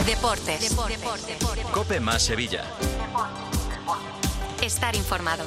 Deportes. COPE más Sevilla. Estar informado.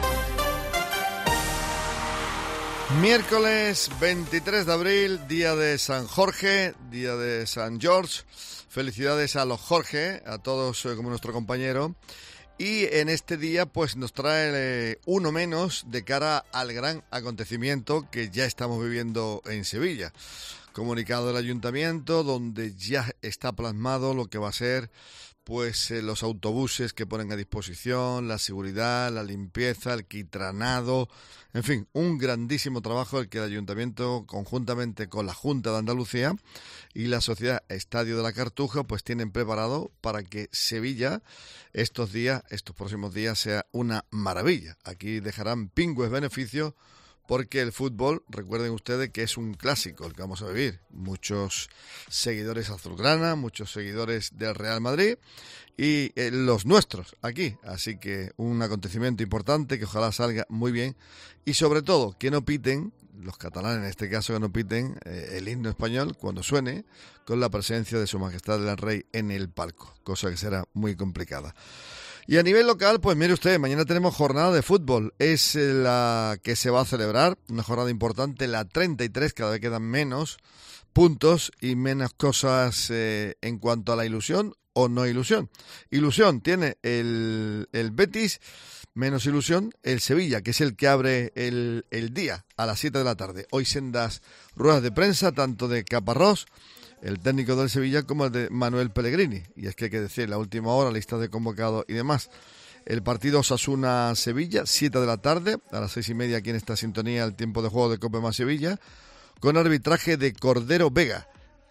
Miércoles 23 de abril, día de San Jorge, día de San George. Felicidades a los Jorge, a todos como nuestro compañero. Y en este día pues nos trae uno menos de cara al gran acontecimiento que ya estamos viviendo en Sevilla. Comunicado del Ayuntamiento donde ya está plasmado lo que va a ser pues los autobuses que ponen a disposición, la seguridad, la limpieza, el quitranado, en fin, un grandísimo trabajo el que el Ayuntamiento, conjuntamente con la Junta de Andalucía y la Sociedad Estadio de la Cartuja, pues tienen preparado para que Sevilla estos próximos días, sea una maravilla. Aquí dejarán pingües beneficios porque el fútbol, recuerden ustedes que es un clásico el que vamos a vivir. Muchos seguidores azulgrana, muchos seguidores del Real Madrid y los nuestros aquí. Así que un acontecimiento importante que ojalá salga muy bien y sobre todo que no piten, los catalanes en este caso, que no piten el himno español cuando suene con la presencia de Su Majestad el Rey en el palco, cosa que será muy complicada. Y a nivel local, pues mire usted, mañana tenemos jornada de fútbol. Es la que se va a celebrar, una jornada importante, la 33, cada vez quedan menos puntos y menos cosas en cuanto a la ilusión o no ilusión. Ilusión tiene el Betis, menos ilusión el Sevilla, que es el que abre el día a las 7 de la tarde. Hoy sendas ruedas de prensa, tanto de Caparrós, el técnico del Sevilla, como el de Manuel Pellegrini. Y es que hay que decir, la última hora, lista de convocados y demás. El partido Osasuna-Sevilla, 7 de la tarde, a las 6:30 aquí en esta sintonía, el tiempo de juego de Cope más Sevilla, con arbitraje de Cordero Vega,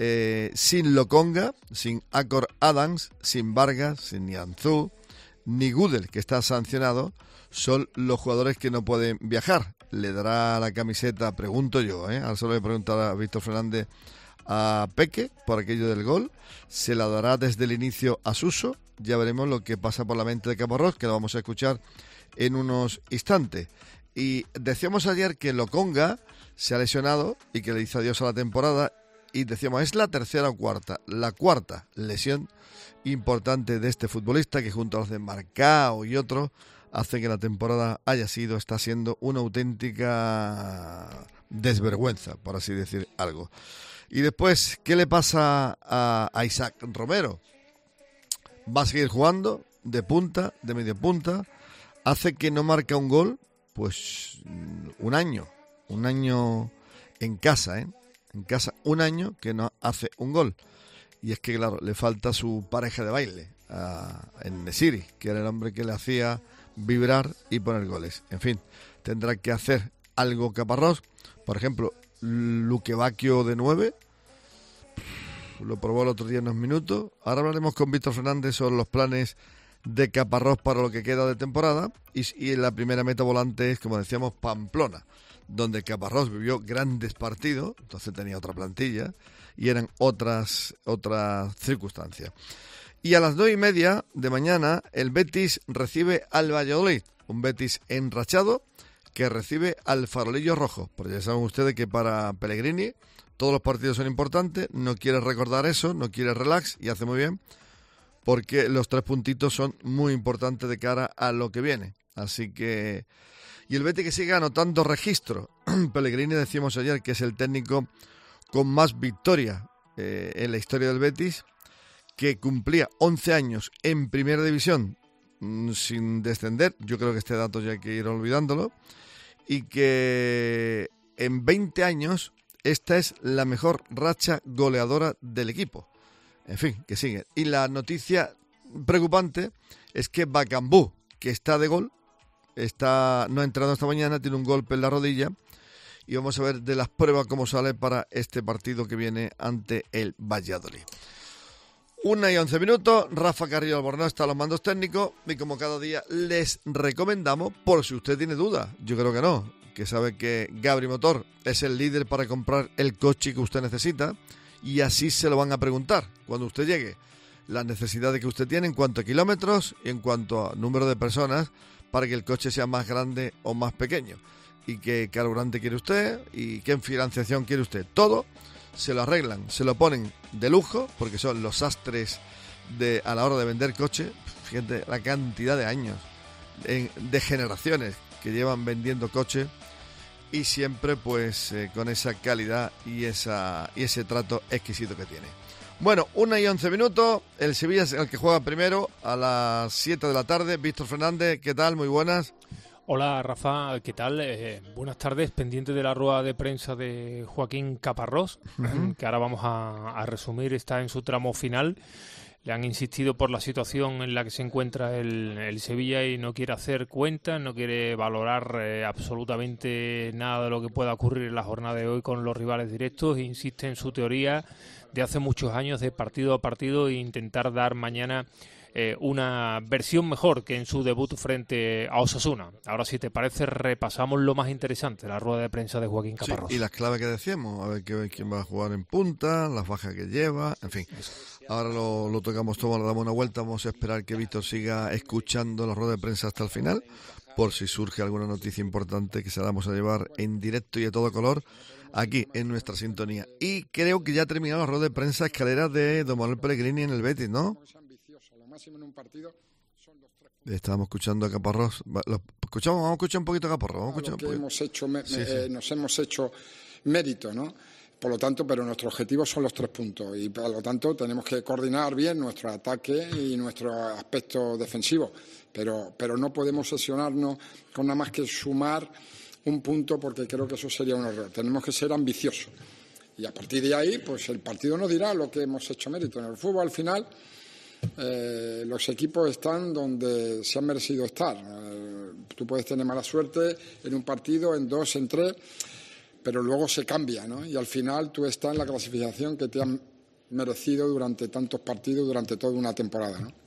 sin Lokonga, sin Acor Adams, sin Vargas, sin Nianzú, ni Gudel, que está sancionado, son los jugadores que no pueden viajar. Le dará la camiseta, pregunto yo, ahora se lo voy a preguntar a Víctor Fernández, a Peque por aquello del gol, se la dará desde el inicio a Suso, ya veremos lo que pasa por la mente de Caparrós, que lo vamos a escuchar en unos instantes. Y decíamos ayer que Lokonga se ha lesionado y que le dice adiós a la temporada, y decíamos, es la tercera o cuarta, la cuarta lesión importante de este futbolista, que junto a los de Marcao y otros hace que la temporada está siendo una auténtica desvergüenza, por así decir algo. Y después, ¿qué le pasa a Isaac Romero? Va a seguir jugando de punta, de media punta. Hace que no marca un gol, pues un año en casa, en casa un año que no hace un gol. Y es que, claro, le falta su pareja de baile, en Nesiri, que era el hombre que le hacía vibrar y poner goles. En fin, tendrá que hacer algo Caparrós. Por ejemplo, Luque Bacchio de 9, lo probó el otro día en unos minutos. Ahora hablaremos con Víctor Fernández sobre los planes de Caparrós para lo que queda de temporada. Y la primera meta volante es, como decíamos, Pamplona, donde Caparrós vivió grandes partidos, entonces tenía otra plantilla y eran otras circunstancias. Y a las 9:30 de mañana el Betis recibe al Valladolid, un Betis enrachado que recibe al Farolillo Rojo, porque ya saben ustedes que para Pellegrini todos los partidos son importantes, no quiere recordar eso, no quiere relax, y hace muy bien, porque los 3 puntitos son muy importantes de cara a lo que viene. Así que... Y el Betis que sigue anotando registro. Pellegrini, decíamos ayer, que es el técnico con más victorias en la historia del Betis, que cumplía 11 años en primera división sin descender. Yo creo que este dato ya hay que ir olvidándolo. Y que en 20 años esta es la mejor racha goleadora del equipo. En fin, que sigue. Y la noticia preocupante es que Bakambu, que está de gol, no ha entrado esta mañana, tiene un golpe en la rodilla, y vamos a ver de las pruebas cómo sale para este partido que viene ante el Valladolid. 1:11, Rafa Carrillo Albornoz está a los mandos técnicos, y como cada día les recomendamos, por si usted tiene dudas, yo creo que no, que sabe que Gabri Motor es el líder para comprar el coche que usted necesita, y así se lo van a preguntar cuando usted llegue, las necesidades que usted tiene en cuanto a kilómetros y en cuanto a número de personas, para que el coche sea más grande o más pequeño, y qué carburante quiere usted y qué financiación quiere usted. Todo se lo arreglan, se lo ponen de lujo, porque son los astres a la hora de vender coches. Fíjate la cantidad de años, de generaciones que llevan vendiendo coches, y siempre pues con esa calidad y ese trato exquisito que tiene. Bueno, 1:11, el Sevilla es el que juega primero a las 7 de la tarde. Víctor Fernández, ¿qué tal? Muy buenas. Hola Rafa, ¿qué tal? Buenas tardes, pendiente de la rueda de prensa de Joaquín Caparrós, que ahora vamos a resumir, está en su tramo final. Le han insistido por la situación en la que se encuentra el Sevilla y no quiere hacer cuentas, no quiere valorar absolutamente nada de lo que pueda ocurrir en la jornada de hoy con los rivales directos. Insiste en su teoría de hace muchos años de partido a partido e intentar dar mañana una versión mejor que en su debut frente a Osasuna. Ahora, si te parece, repasamos lo más interesante, la rueda de prensa de Joaquín Caparrós. Sí, y las claves que decíamos, a ver quién va a jugar en punta, las bajas que lleva, en fin. Ahora lo tocamos todo, le damos una vuelta, vamos a esperar que Víctor siga escuchando la rueda de prensa hasta el final, por si surge alguna noticia importante que se la vamos a llevar en directo y a todo color aquí en nuestra sintonía. Y creo que ya ha terminado la rueda de prensa escalera de Don Manuel Pellegrini en el Betis, ¿no? Estábamos escuchando a Caparrós. Vamos a escuchar un poquito a Caparrós. Nos hemos hecho mérito, ¿no? Por lo tanto, pero nuestro objetivo son los 3 puntos y por lo tanto tenemos que coordinar bien nuestro ataque y nuestro aspecto defensivo, pero no podemos sesionarnos con nada más que sumar un punto, porque creo que eso sería un error. Tenemos que ser ambiciosos y a partir de ahí, pues el partido nos dirá lo que hemos hecho mérito. En el fútbol, al final, los equipos están donde se han merecido estar. Tú puedes tener mala suerte en un partido, en 2, en 3, pero luego se cambia, ¿no? Y al final tú estás en la clasificación que te han merecido durante tantos partidos, durante toda una temporada, ¿no?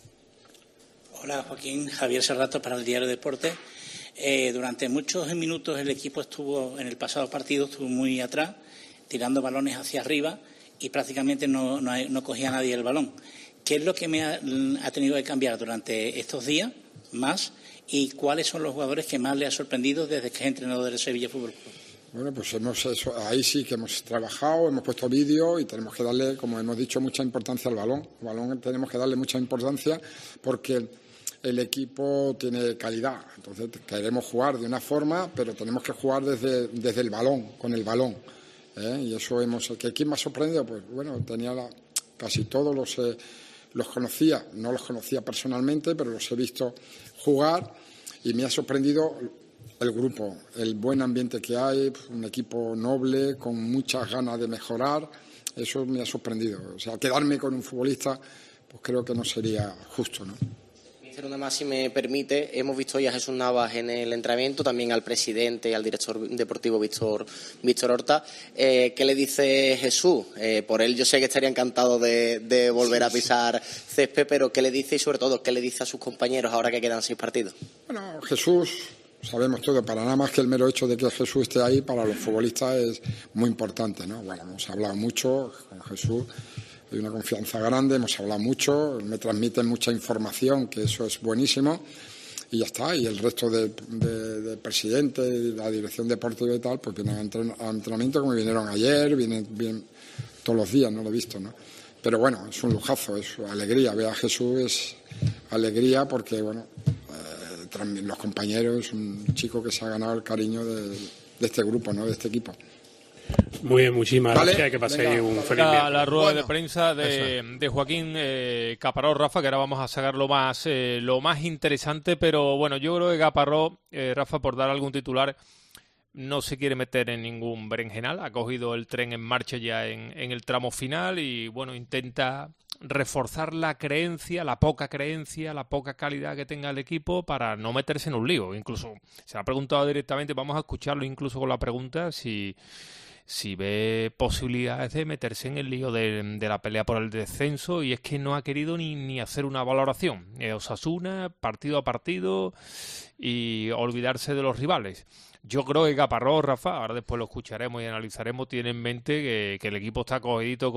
Hola Joaquín, Javier Serrato para el Diario Deporte. Durante muchos minutos el equipo estuvo, en el pasado partido, estuvo muy atrás, tirando balones hacia arriba y prácticamente no cogía nadie el balón. ¿Qué es lo que ha tenido que cambiar durante estos días más y cuáles son los jugadores que más le ha sorprendido desde que es entrenador del Sevilla Fútbol Club? Bueno, pues ahí sí que hemos trabajado, hemos puesto vídeo y tenemos que darle, como hemos dicho, mucha importancia al balón. Al balón tenemos que darle mucha importancia porque el equipo tiene calidad. Entonces queremos jugar de una forma, pero tenemos que jugar desde el balón, con el balón. Y eso ¿quién me ha sorprendido? Pues bueno, casi todos los conocía, no los conocía personalmente, pero los he visto jugar y me ha sorprendido el grupo, el buen ambiente que hay, un equipo noble, con muchas ganas de mejorar. Eso me ha sorprendido. O sea, quedarme con un futbolista, pues creo que no sería justo, ¿no? Nada más, si me permite, hemos visto hoy a Jesús Navas en el entrenamiento, también al presidente y al director deportivo Víctor Horta. ¿Qué le dice Jesús? Por él yo sé que estaría encantado de volver a pisar césped, pero ¿qué le dice y sobre todo qué le dice a sus compañeros ahora que quedan 6 partidos? Bueno, Jesús, sabemos todo, para nada más que el mero hecho de que Jesús esté ahí, para los futbolistas es muy importante, ¿no? Bueno, hemos hablado mucho con Jesús. Hay una confianza grande, hemos hablado mucho, me transmiten mucha información, que eso es buenísimo, y ya está. Y el resto de presidente, la dirección deportiva y tal, pues vienen a entrenamiento como vinieron ayer, vienen todos los días, no lo he visto, ¿no? Pero bueno, es un lujazo, es alegría. Ver a Jesús es alegría porque, bueno, los compañeros, un chico que se ha ganado el cariño de este grupo, ¿no? De este equipo. Muy bien, muchísimas gracias, que paséis un feliz día. La rueda de prensa de Joaquín Caparrós, Rafa, que ahora vamos a sacar lo más interesante, pero bueno, yo creo que Caparrós, Rafa, por dar algún titular, no se quiere meter en ningún berenjenal, ha cogido el tren en marcha ya en el tramo final y bueno, intenta reforzar la poca calidad que tenga el equipo para no meterse en un lío. Incluso se ha preguntado directamente, vamos a escucharlo incluso con la pregunta, si ve posibilidades de meterse en el lío de la pelea por el descenso, y es que no ha querido ni hacer una valoración. Osasuna, partido a partido, y olvidarse de los rivales. Yo creo que Caparrós, Rafa, ahora después lo escucharemos y analizaremos, tiene en mente que el equipo está cogidito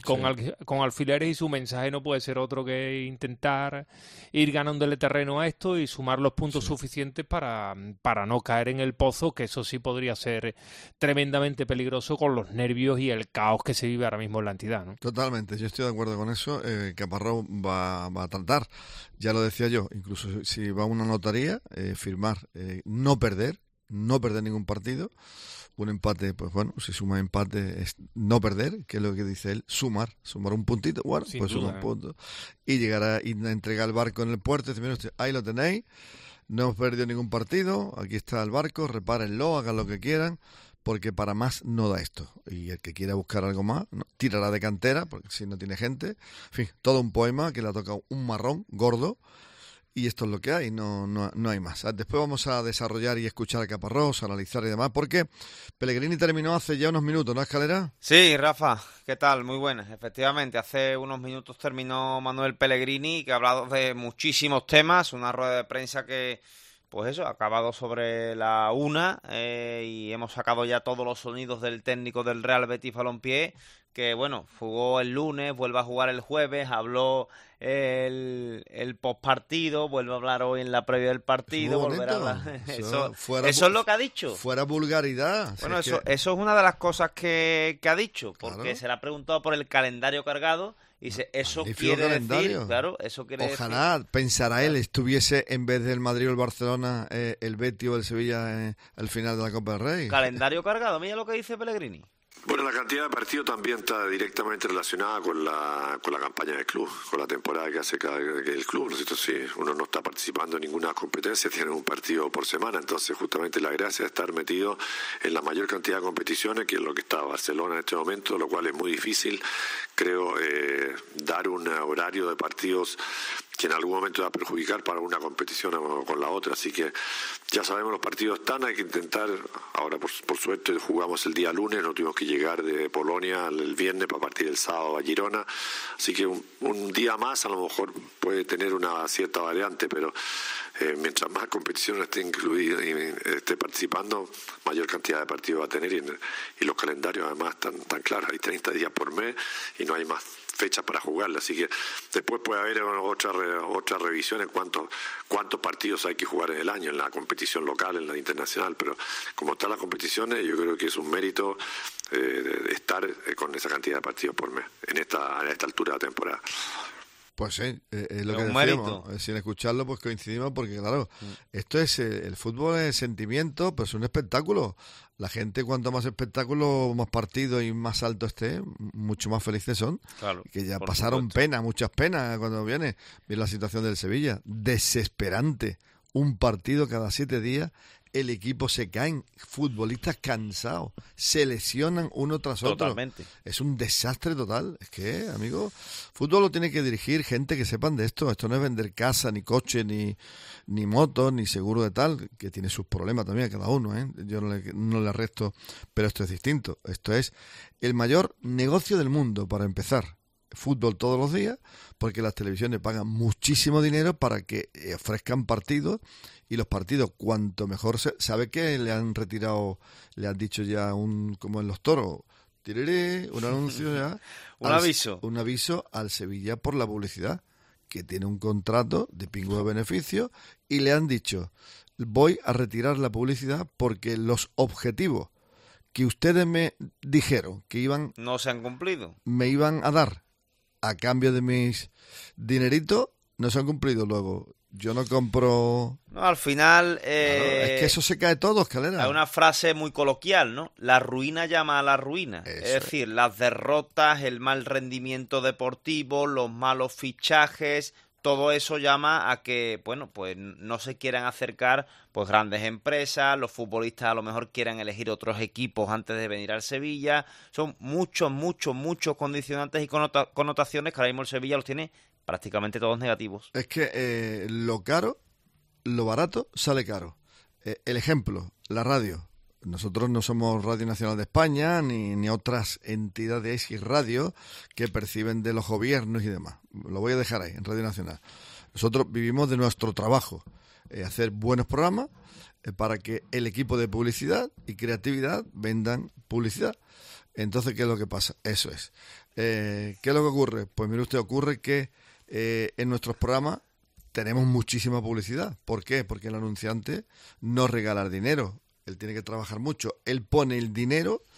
con alfileres y su mensaje no puede ser otro que intentar ir ganándole terreno a esto y sumar los puntos suficientes para no caer en el pozo, que eso sí podría ser tremendamente peligroso peligroso con los nervios y el caos que se vive ahora mismo en la entidad, ¿no? Totalmente, yo estoy de acuerdo con eso. Caparrós va a tratar, ya lo decía yo, incluso si va a una notaría, firmar, no perder ningún partido. Un empate, pues bueno, si suma empate es no perder, que es lo que dice él, sumar un puntito, bueno, sin pues duda, un punto. Y llegar a entregar el barco en el puerto y decir, mira, ahí lo tenéis, no hemos perdido ningún partido, aquí está el barco, repárenlo, hagan lo que quieran, porque para más no da esto. Y el que quiera buscar algo más, ¿no?, tirará de cantera, porque si no tiene gente. En fin, todo un poema que le ha tocado un marrón gordo. Y esto es lo que hay, no hay más. Después vamos a desarrollar y escuchar a Caparrós, analizar y demás, porque Pellegrini terminó hace ya unos minutos, ¿no, Escalera? Sí, Rafa, ¿qué tal? Muy buenas. Efectivamente, hace unos minutos terminó Manuel Pellegrini, que ha hablado de muchísimos temas, una rueda de prensa que, pues eso, ha acabado sobre la 1 y hemos sacado ya todos los sonidos del técnico del Real Betis Balompié, que bueno, jugó el lunes, vuelve a jugar el jueves, habló el postpartido, vuelve a hablar hoy en la previa del partido, volverá a hablar. Eso es lo que ha dicho. Fuera vulgaridad. Bueno, eso es una de las cosas que ha dicho, porque claro, se le ha preguntado por el calendario cargado y dice, eso quiere decir, claro, eso quiere ojalá, decir, pensará él, estuviese en vez del Madrid o el Barcelona, el Betis o el Sevilla al final de la Copa del Rey. Calendario cargado, mira lo que dice Pellegrini. Bueno, la cantidad de partidos también está directamente relacionada con la campaña del club, con la temporada que hace el club. ¿No es cierto? Si uno no está participando en ninguna competencia, tiene un partido por semana, entonces justamente la gracia de estar metido en la mayor cantidad de competiciones, que es lo que está Barcelona en este momento, lo cual es muy difícil, creo, dar un horario de partidos que en algún momento va a perjudicar para una competición o con la otra, así que ya sabemos los partidos están, hay que intentar, ahora por suerte jugamos el día lunes, no tuvimos que llegar de Polonia el viernes para partir el sábado a Girona, así que un día más a lo mejor puede tener una cierta variante, pero mientras más competiciones esté incluida y esté participando, mayor cantidad de partidos va a tener y los calendarios además están claros, hay 30 días por mes y no hay más fechas para jugarla, así que después puede haber otras revisiones cuántos partidos hay que jugar en el año, en la competición local, en la internacional, pero como están las competiciones, yo creo que es un mérito de estar con esa cantidad de partidos por mes a esta altura de la temporada. Pues sí, es lo que decíamos, sin escucharlo pues coincidimos porque claro, esto es, el fútbol es sentimiento, pero es un espectáculo. La gente cuanto más espectáculo, más partido y más alto esté, mucho más felices son. Claro, que ya pasaron muchas penas cuando viene la situación del Sevilla. Desesperante, un partido cada 7 días. El equipo se caen, futbolistas cansados, se lesionan uno tras otro. Totalmente. Es un desastre total. Es que, amigo, fútbol lo tiene que dirigir gente que sepan de esto. Esto no es vender casa, ni coche, ni motos, ni seguro de tal, que tiene sus problemas también cada uno, ¿eh? Yo no le resto, pero esto es distinto. Esto es el mayor negocio del mundo, para empezar. Fútbol todos los días, porque las televisiones pagan muchísimo dinero para que ofrezcan partidos, y los partidos cuanto mejor sabe que le han retirado, le han dicho ya como en los toros, un anuncio ya, un aviso al Sevilla por la publicidad, que tiene un contrato de pingüe de beneficio, y le han dicho, voy a retirar la publicidad porque los objetivos que ustedes me dijeron que iban, no se han cumplido, me iban a dar a cambio de mis dineritos, no se han cumplido. Luego yo no compro. No, al final claro, es que eso se cae todo, Escalera. Hay una frase muy coloquial, ¿no? La ruina llama a la ruina. Eso es decir, las derrotas, el mal rendimiento deportivo, los malos fichajes, todo eso llama a que, bueno, pues no se quieran acercar pues grandes empresas, los futbolistas a lo mejor quieran elegir otros equipos antes de venir al Sevilla. Son muchos condicionantes y connotaciones que ahora mismo el Sevilla los tiene prácticamente todos negativos. Es que lo barato sale caro. El ejemplo, la radio. Nosotros no somos Radio Nacional de España ni otras entidades y radio que perciben de los gobiernos y demás. Lo voy a dejar ahí, en Radio Nacional. Nosotros vivimos de nuestro trabajo, hacer buenos programas para que el equipo de publicidad y creatividad vendan publicidad. Entonces, ¿qué es lo que pasa? Eso es. ¿Qué es lo que ocurre? Pues mire usted, ocurre que en nuestros programas tenemos muchísima publicidad. ¿Por qué? Porque el anunciante no regala el dinero. Él tiene que trabajar mucho. Él pone el dinero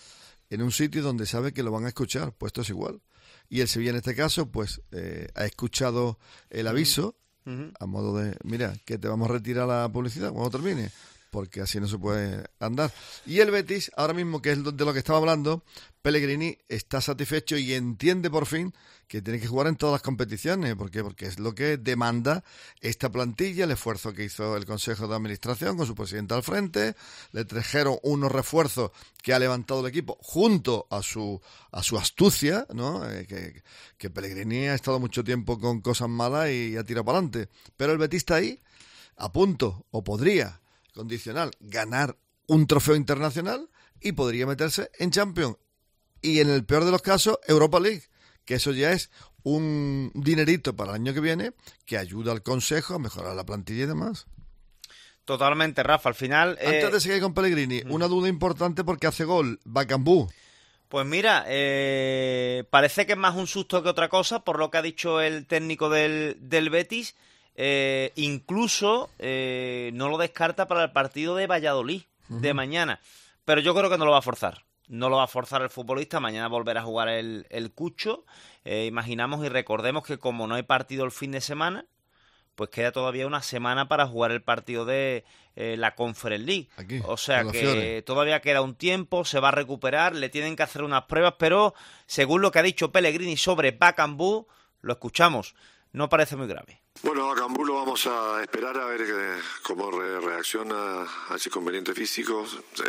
en un sitio donde sabe que lo van a escuchar, pues esto es igual. Y el Sevilla en este caso, pues ha escuchado el aviso a modo de, mira, que te vamos a retirar la publicidad cuando termine, porque así no se puede andar. Y el Betis, ahora mismo, que es de lo que estaba hablando, Pellegrini está satisfecho y entiende por fin que tiene que jugar en todas las competiciones. ¿Por qué? Porque es lo que demanda esta plantilla, el esfuerzo que hizo el Consejo de Administración con su presidente al frente. Le trajeron unos refuerzos que ha levantado el equipo junto a su astucia, ¿no? Que Pellegrini ha estado mucho tiempo con cosas malas y ha tirado para adelante. Pero el Betis está ahí, a punto, o podría, condicional, ganar un trofeo internacional y podría meterse en Champions. Y en el peor de los casos, Europa League, que eso ya es un dinerito para el año que viene que ayuda al Consejo a mejorar la plantilla y demás. Totalmente, Rafa. Al final... Antes de seguir con Pellegrini, una duda importante porque hace gol Bakambu. Pues mira, parece que es más un susto que otra cosa, por lo que ha dicho el técnico del Betis. Incluso no lo descarta para el partido de Valladolid de mañana. Pero yo creo que no lo va a forzar. No lo va a forzar el futbolista, mañana volverá a jugar el Cucho. Imaginamos y recordemos que como no hay partido el fin de semana, pues queda todavía una semana para jugar el partido de la Conference League. Aquí, o sea que todavía queda un tiempo, se va a recuperar, le tienen que hacer unas pruebas, pero según lo que ha dicho Pellegrini sobre Bakambu, lo escuchamos, no parece muy grave. Bueno, a Bakambu lo vamos a esperar a ver cómo reacciona a ese inconveniente físico.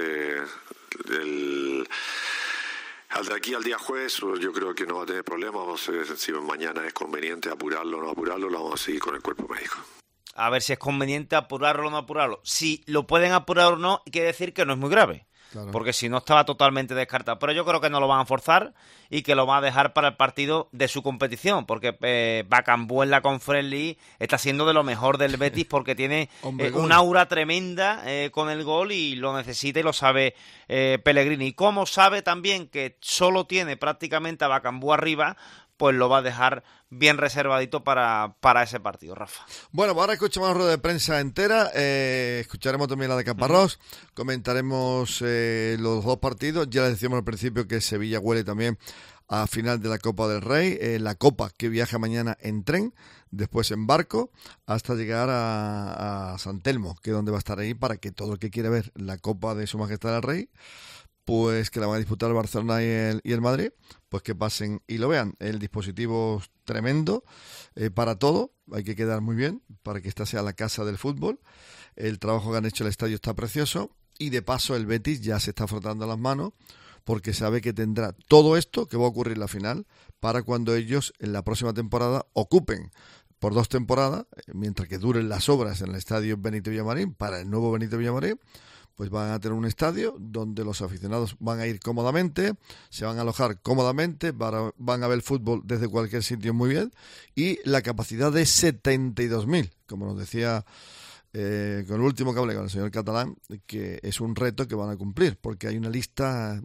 De aquí al día jueves yo creo que no va a tener problemas. Vamos a ver si mañana es conveniente apurarlo o no apurarlo. Lo vamos a seguir con el cuerpo médico. A ver si es conveniente apurarlo o no apurarlo. Si lo pueden apurar o no, quiere decir que no es muy grave. Claro. Porque si no estaba totalmente descartado. Pero yo creo que no lo van a forzar y que lo van a dejar para el partido de su competición. Porque Bakambu en la Conference League está siendo de lo mejor del Betis porque tiene un aura tremenda con el gol y lo necesita y lo sabe Pellegrini. Y como sabe también que solo tiene prácticamente a Bakambu arriba, pues lo va a dejar bien reservadito para ese partido, Rafa. Bueno, pues ahora escuchamos la rueda de prensa entera, escucharemos también la de Caparrós, comentaremos los dos partidos. Ya les decíamos al principio que Sevilla huele también a final de la Copa del Rey, la Copa que viaja mañana en tren, después en barco, hasta llegar a San Telmo, que es donde va a estar ahí para que todo el que quiera ver la Copa de Su Majestad el Rey, pues que la van a disputar el Barcelona y el Madrid, pues que pasen y lo vean. El dispositivo es tremendo para todo, hay que quedar muy bien para que esta sea la casa del fútbol. El trabajo que han hecho el estadio está precioso y de paso el Betis ya se está frotando las manos porque sabe que tendrá todo esto que va a ocurrir en la final para cuando ellos en la próxima temporada ocupen por 2 temporadas, mientras que duren las obras en el estadio Benito Villamarín, para el nuevo Benito Villamarín, pues van a tener un estadio donde los aficionados van a ir cómodamente, se van a alojar cómodamente, van a ver el fútbol desde cualquier sitio muy bien, y la capacidad de 72.000, como nos decía con el último que hablé con el señor Catalán, que es un reto que van a cumplir, porque hay una lista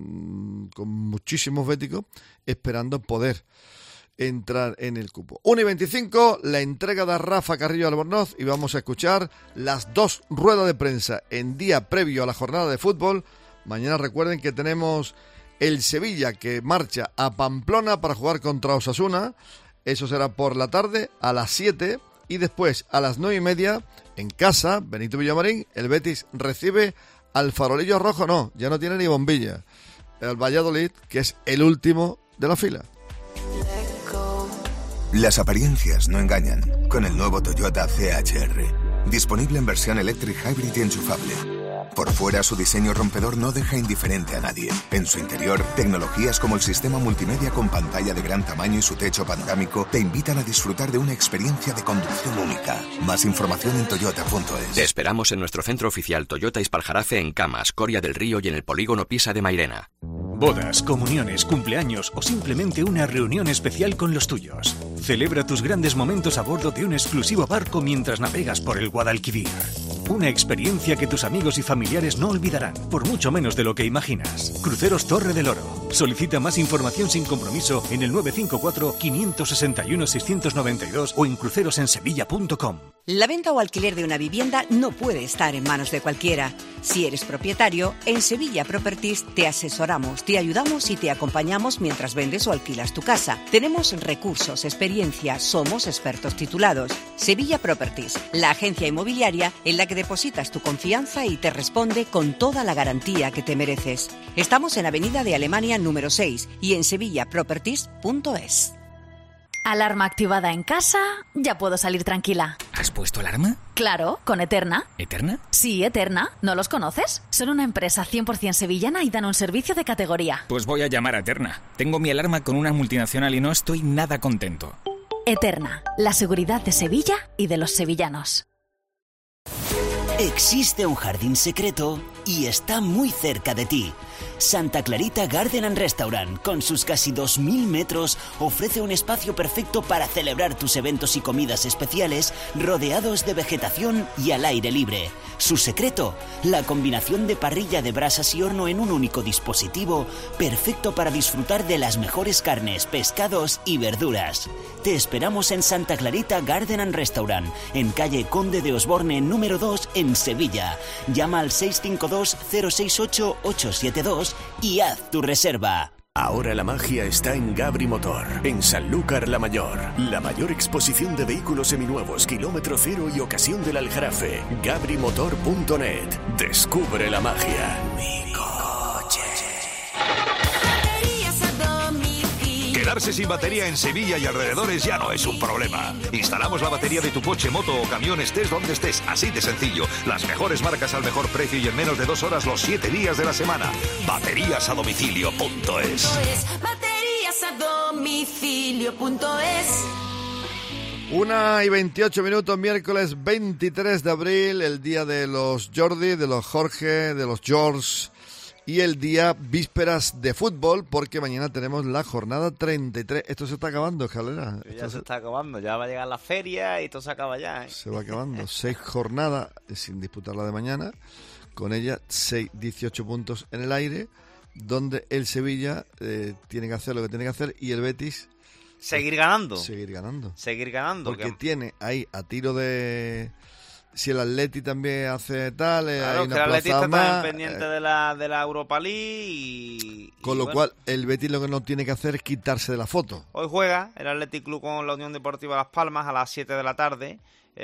con muchísimos béticos esperando poder entrar en el cupo. 1:25, la entrega de Rafa Carrillo Albornoz y vamos a escuchar las 2 ruedas de prensa en día previo a la jornada de fútbol. Mañana recuerden que tenemos el Sevilla que marcha a Pamplona para jugar contra Osasuna. Eso será por la tarde a las 7 y después a las 9:30 en casa, Benito Villamarín, el Betis recibe al Farolillo Rojo, no, ya no tiene ni bombilla, el Valladolid, que es el último de la fila. Las apariencias no engañan. Con el nuevo Toyota CHR. Disponible en versión Electric Hybrid y enchufable. Por fuera, su diseño rompedor no deja indiferente a nadie. En su interior, tecnologías como el sistema multimedia con pantalla de gran tamaño y su techo panorámico te invitan a disfrutar de una experiencia de conducción única. Más información en toyota.es. Te esperamos en nuestro centro oficial Toyota Ispaljarafe en Camas, Coria del Río y en el polígono Pisa de Mairena. Bodas, comuniones, cumpleaños o simplemente una reunión especial con los tuyos. Celebra tus grandes momentos a bordo de un exclusivo barco mientras navegas por el Guadalquivir. Una experiencia que tus amigos y familiares no olvidarán, por mucho menos de lo que imaginas. Cruceros Torre del Oro. Solicita más información sin compromiso en el 954 561 692 o en crucerosensevilla.com. La venta o alquiler de una vivienda no puede estar en manos de cualquiera. Si eres propietario, en Sevilla Properties te asesoramos, te ayudamos y te acompañamos mientras vendes o alquilas tu casa. Tenemos recursos, experiencia, somos expertos titulados. Sevilla Properties, la agencia inmobiliaria en la que depositas tu confianza y te responde con toda la garantía que te mereces. Estamos en Avenida de Alemania número 6 y en sevillaproperties.es. Alarma activada en casa, ya puedo salir tranquila. ¿Has puesto alarma? Claro, con Eterna. ¿Eterna? Sí, Eterna. ¿No los conoces? Son una empresa 100% sevillana y dan un servicio de categoría. Pues voy a llamar a Eterna. Tengo mi alarma con una multinacional y no estoy nada contento. Eterna, la seguridad de Sevilla y de los sevillanos. Existe un jardín secreto y está muy cerca de ti. Santa Clarita Garden and Restaurant, con sus casi 2.000 metros, ofrece un espacio perfecto para celebrar tus eventos y comidas especiales, rodeados de vegetación y al aire libre. Su secreto, la combinación de parrilla de brasas y horno en un único dispositivo, perfecto para disfrutar de las mejores carnes, pescados y verduras. Te esperamos en Santa Clarita Garden and Restaurant, en calle Conde de Osborne número 2 en Sevilla. Llama al 652-068-872 y haz tu reserva. Ahora la magia está en Gabri Motor, en Sanlúcar la Mayor. La mayor exposición de vehículos seminuevos, kilómetro cero y ocasión del Aljarafe. gabrimotor.net. Descubre la magia. Mi coche. Quedarse sin batería en Sevilla y alrededores ya no es un problema. Instalamos la batería de tu coche, moto o camión, estés donde estés, así de sencillo. Las mejores marcas al mejor precio y en menos de 2 horas los 7 días de la semana. Bateriasadomicilio.es. Bateriasadomicilio.es. 1:28, miércoles 23 de abril, el día de los Jordi, de los Jorge, de los George. Y el día vísperas de fútbol, porque mañana tenemos la jornada 33. Esto se está acabando, Escalera. Ya se está acabando, ya va a llegar la feria y todo se acaba ya, ¿eh? Se va acabando. 6 jornadas, sin disputar la de mañana. Con ella 18 puntos en el aire, donde el Sevilla tiene que hacer lo que tiene que hacer y el Betis... Seguir ganando. Seguir ganando. Porque tiene ahí a tiro de... Si el Atleti también hace tal, claro, hay una que el Atleti plaza está más, también pendiente de la Europa League y con lo cual el Betis lo que no tiene que hacer es quitarse de la foto. Hoy juega el Athletic Club con la Unión Deportiva Las Palmas a las 7 de la tarde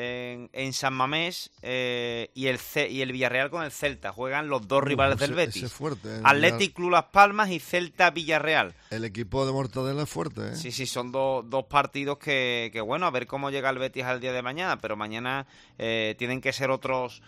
en San Mamés, y el Villarreal con el Celta. Juegan los dos rivales del Betis. Ese es fuerte, Athletic Club Las Palmas y Celta Villarreal. El equipo de Mortadela es fuerte, ¿eh? Sí, son dos partidos que bueno, a ver cómo llega el Betis al día de mañana, pero mañana tienen que ser otros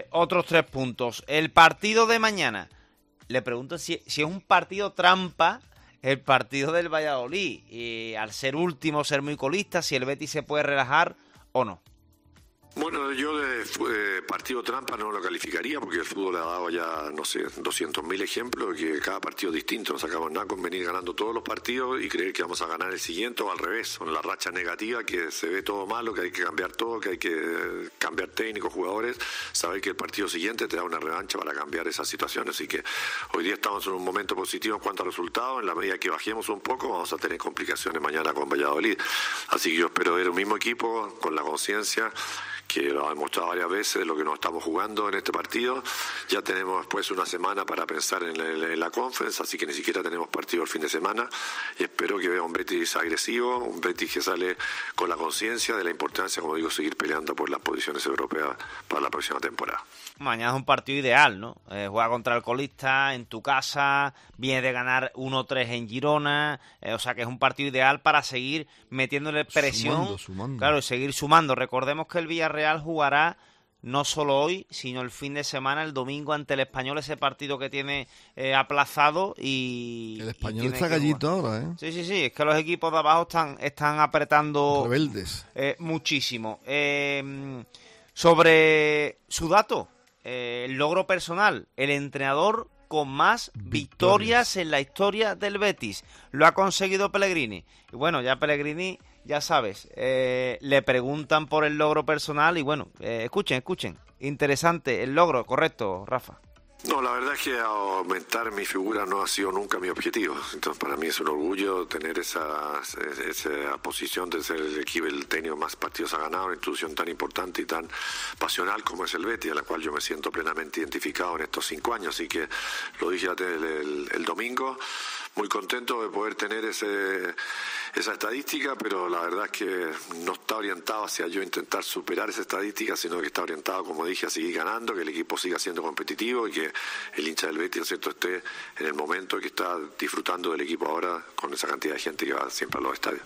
3 puntos. El partido de mañana, le pregunto si es un partido trampa, el partido del Valladolid, y al ser último, ser muy colista, si el Betis se puede relajar o no. Bueno, yo de partido trampa no lo calificaría porque el fútbol ha dado ya, no sé, 200.000 ejemplos, que cada partido es distinto. No sacamos nada con venir ganando todos los partidos y creer que vamos a ganar el siguiente o al revés. Son la racha negativa, que se ve todo malo, que hay que cambiar todo, que hay que cambiar técnicos, jugadores. Saber que el partido siguiente te da una revancha para cambiar esa situación. Así que hoy día estamos en un momento positivo en cuanto a resultados. En la medida que bajemos un poco vamos a tener complicaciones mañana con Valladolid. Así que yo espero ver un mismo equipo con la conciencia que lo ha demostrado varias veces, lo que nos estamos jugando en este partido. Ya tenemos después una semana para pensar en la Conference, así que ni siquiera tenemos partido el fin de semana, y espero que vea un Betis agresivo, un Betis que sale con la conciencia de la importancia, como digo, seguir peleando por las posiciones europeas para la próxima temporada. Mañana es un partido ideal, ¿no? Juega contra el colista en tu casa, viene de ganar 1-3 en Girona, o sea que es un partido ideal para seguir metiéndole presión. Sumando. Claro, y seguir sumando. Recordemos que el Villarreal jugará no solo hoy, sino el fin de semana, el domingo, ante el Español, ese partido que tiene aplazado. Y el Español está gallito ahora, ¿eh? Sí, es que los equipos de abajo están apretando rebeldes muchísimo. Sobre su dato, el logro personal, el entrenador con más victorias en la historia del Betis. Lo ha conseguido Pellegrini. Y bueno, ya Pellegrini, ya sabes, le preguntan por el logro personal y bueno, escuchen. Interesante el logro, correcto, Rafa. No, la verdad es que aumentar mi figura no ha sido nunca mi objetivo. Entonces, para mí es un orgullo tener esa posición de ser el técnico más partidos ha ganado, una institución tan importante y tan pasional como es el Betis, a la cual yo me siento plenamente identificado en estos 5 años. Así que lo dije el domingo, muy contento de poder tener esa estadística, pero la verdad es que no está orientado hacia yo intentar superar esa estadística, sino que está orientado, como dije, a seguir ganando, que el equipo siga siendo competitivo y que el hincha del Betis, ¿cierto?, esté en el momento que está disfrutando del equipo ahora con esa cantidad de gente que va siempre a los estadios.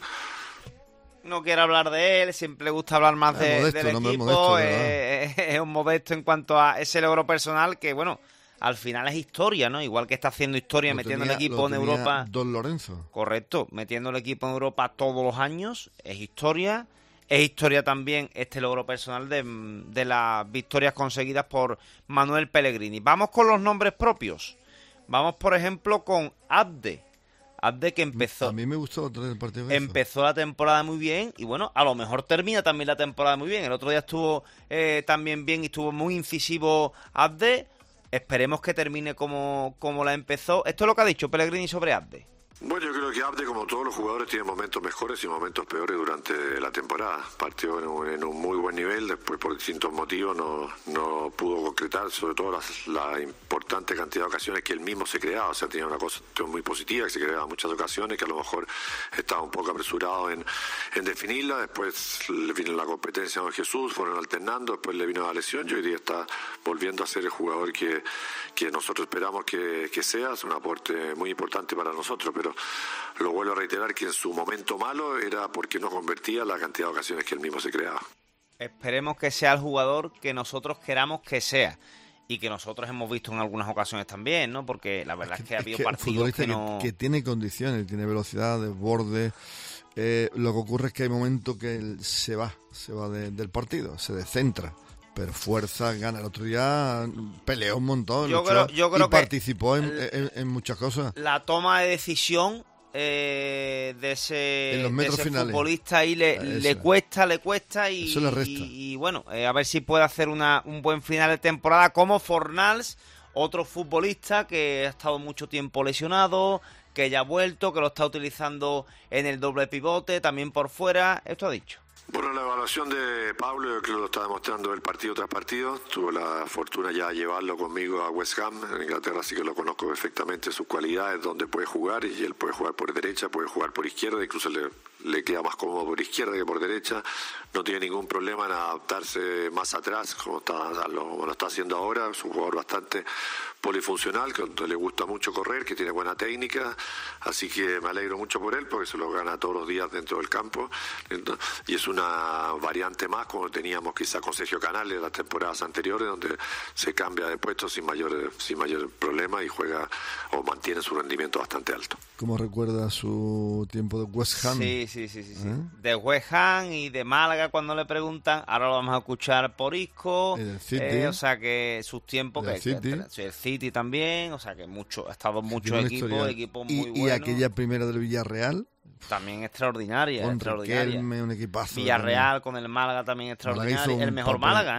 No quiero hablar de él, siempre le gusta hablar más del equipo, modesto, es un modesto en cuanto a ese logro personal que, bueno, al final es historia, ¿no? Igual que está haciendo historia metiendo el equipo en Europa. Don Lorenzo. Correcto, metiendo el equipo en Europa todos los años, es historia. Es historia también este logro personal de las victorias conseguidas por Manuel Pellegrini. Vamos con los nombres propios. Vamos, por ejemplo, con Abde. Abde, que empezó... A mí me gustó el partido. Empezó la temporada muy bien y, bueno, a lo mejor termina también la temporada muy bien. El otro día estuvo también bien y estuvo muy incisivo Abde. Esperemos que termine como la empezó. Esto es lo que ha dicho Pellegrini sobre Abde. Bueno, yo creo que Abde, como todos los jugadores, tiene momentos mejores y momentos peores durante la temporada. Partió en un muy buen nivel, después por distintos motivos no pudo concretar, sobre todo la importante cantidad de ocasiones que él mismo se creaba. O sea, tenía una cosa muy positiva, que se creaba en muchas ocasiones, que a lo mejor estaba un poco apresurado en definirla. Después le vino la competencia con Jesús, fueron alternando, después le vino la lesión y hoy día está volviendo a ser el jugador que nosotros esperamos que sea. Es un aporte muy importante para nosotros, pero lo vuelvo a reiterar que en su momento malo era porque no convertía la cantidad de ocasiones que él mismo se creaba. Esperemos que sea el jugador que nosotros queramos que sea y que nosotros hemos visto en algunas ocasiones también, ¿no? Porque la verdad es que ha habido partidos que no... que tiene condiciones, tiene velocidad, desborde. Lo que ocurre es que hay momentos que él se va del partido, se descentra. Pero fuerza, gana. El otro día peleó un montón, yo creo y participó en muchas cosas. La toma de decisión de ese futbolista ahí le cuesta y, eso le resta. Y bueno, a ver si puede hacer un buen final de temporada como Fornals, otro futbolista que ha estado mucho tiempo lesionado, que ya ha vuelto, que lo está utilizando en el doble pivote, también por fuera. Esto ha dicho. Bueno, la evaluación de Pablo, yo creo que lo está demostrando el partido tras partido. Tuve la fortuna ya de llevarlo conmigo a West Ham, en Inglaterra, así que lo conozco perfectamente, sus cualidades, dónde puede jugar, y él puede jugar por derecha, puede jugar por izquierda, incluso le queda más cómodo por izquierda que por derecha. No tiene ningún problema en adaptarse más atrás, como lo está haciendo ahora. Es un jugador bastante polifuncional, que le gusta mucho correr, que tiene buena técnica, así que me alegro mucho por él, porque se lo gana todos los días dentro del campo, y es una variante más, como teníamos quizá con Sergio Canales en las temporadas anteriores, donde se cambia de puesto sin mayor problema y juega o mantiene su rendimiento bastante alto. ¿Cómo recuerda su tiempo de West Ham? Sí. De West Ham y de Málaga cuando le preguntan, ahora lo vamos a escuchar por Isco, o sea que sus tiempos, el City también, o sea que ha estado muchos equipos muy buenos. Y aquella primera del Villarreal, también extraordinaria. Riquelme, un equipazo. Villarreal con el Málaga también extraordinario. El mejor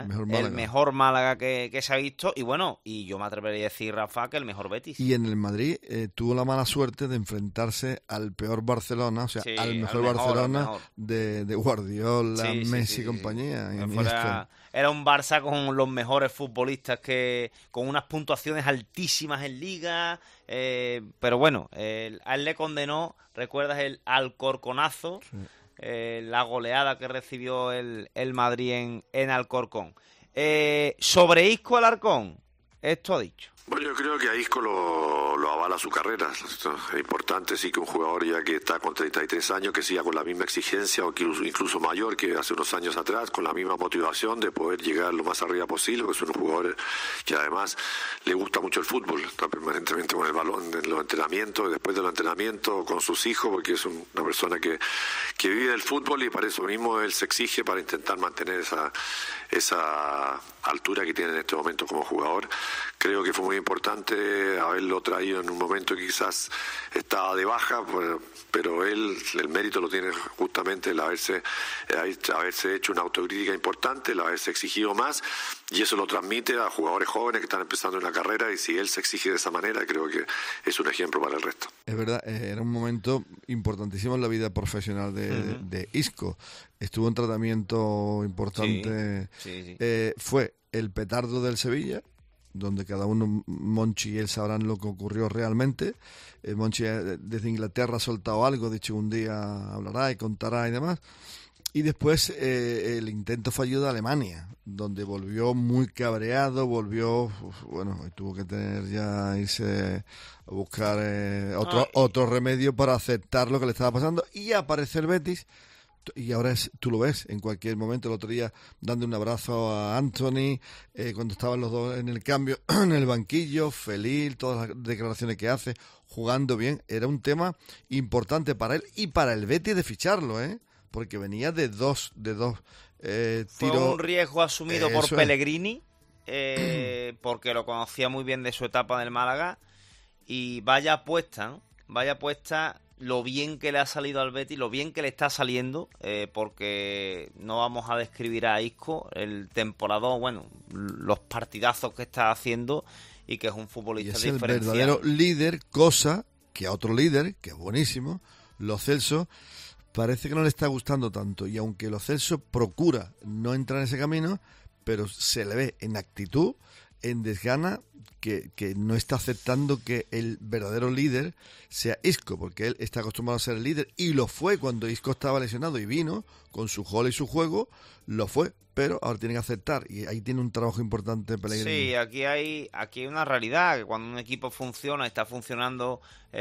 Málaga que se ha visto. Y bueno, y yo me atrevería a decir, Rafa, que el mejor Betis. Y en el Madrid tuvo la mala suerte de enfrentarse al peor Barcelona, o sea, al mejor Barcelona de Guardiola, Messi y compañía. Era un Barça con los mejores futbolistas, con unas puntuaciones altísimas en Liga. Pero bueno, a él le condenó, ¿recuerdas el Alcorconazo? Sí. La goleada que recibió el Madrid en Alcorcón. Sobre Isco Alarcón, esto ha dicho. Bueno, yo creo que a Isco lo avala su carrera. Es importante, sí, que un jugador ya que está con 33 años que siga con la misma exigencia o que incluso mayor que hace unos años atrás, con la misma motivación de poder llegar lo más arriba posible, porque es un jugador que además le gusta mucho el fútbol, está permanentemente con el balón en los entrenamientos, después de los entrenamientos con sus hijos, porque es una persona que vive el fútbol y para eso mismo él se exige para intentar mantener esa altura que tiene en este momento como jugador. Creo que fue muy importante haberlo traído en un momento que quizás estaba de baja, pero él, el mérito lo tiene justamente el haberse hecho una autocrítica importante, el haberse exigido más, y eso lo transmite a jugadores jóvenes que están empezando en la carrera, y si él se exige de esa manera, creo que es un ejemplo para el resto. Es verdad, era un momento importantísimo en la vida profesional de Isco. Estuvo en tratamiento importante. Sí. Fue el petardo del Sevilla, donde cada uno, Monchi y él, sabrán lo que ocurrió realmente. Monchi desde Inglaterra ha soltado algo, dicho un día hablará y contará y demás. Y después el intento fallido de Alemania, donde volvió muy cabreado, tuvo que irse a buscar otro remedio para aceptar lo que le estaba pasando, y aparece el Betis. Y ahora tú lo ves en cualquier momento. El otro día dando un abrazo a Anthony, cuando estaban los dos en el cambio, en el banquillo, feliz, todas las declaraciones que hace, jugando bien. Era un tema importante para él y para el Betis de ficharlo, porque venía de dos tiros. Fue un riesgo asumido por Pellegrini, porque lo conocía muy bien de su etapa en el Málaga, y vaya apuesta lo bien que le ha salido al Betis, lo bien que le está saliendo, porque no vamos a describir a Isco el temporadón, los partidazos que está haciendo, y que es un futbolista diferencial. Es el verdadero líder, cosa que a otro líder, que es buenísimo, Lo Celso, parece que no le está gustando tanto, y aunque Lo Celso procura no entrar en ese camino, pero se le ve en actitud, en desgana, que no está aceptando que el verdadero líder sea Isco, porque él está acostumbrado a ser el líder, y lo fue cuando Isco estaba lesionado y vino con su gol y su juego, lo fue, pero ahora tiene que aceptar, y ahí tiene un trabajo importante Pellegrini. Sí, aquí hay una realidad, que cuando un equipo funciona, está funcionando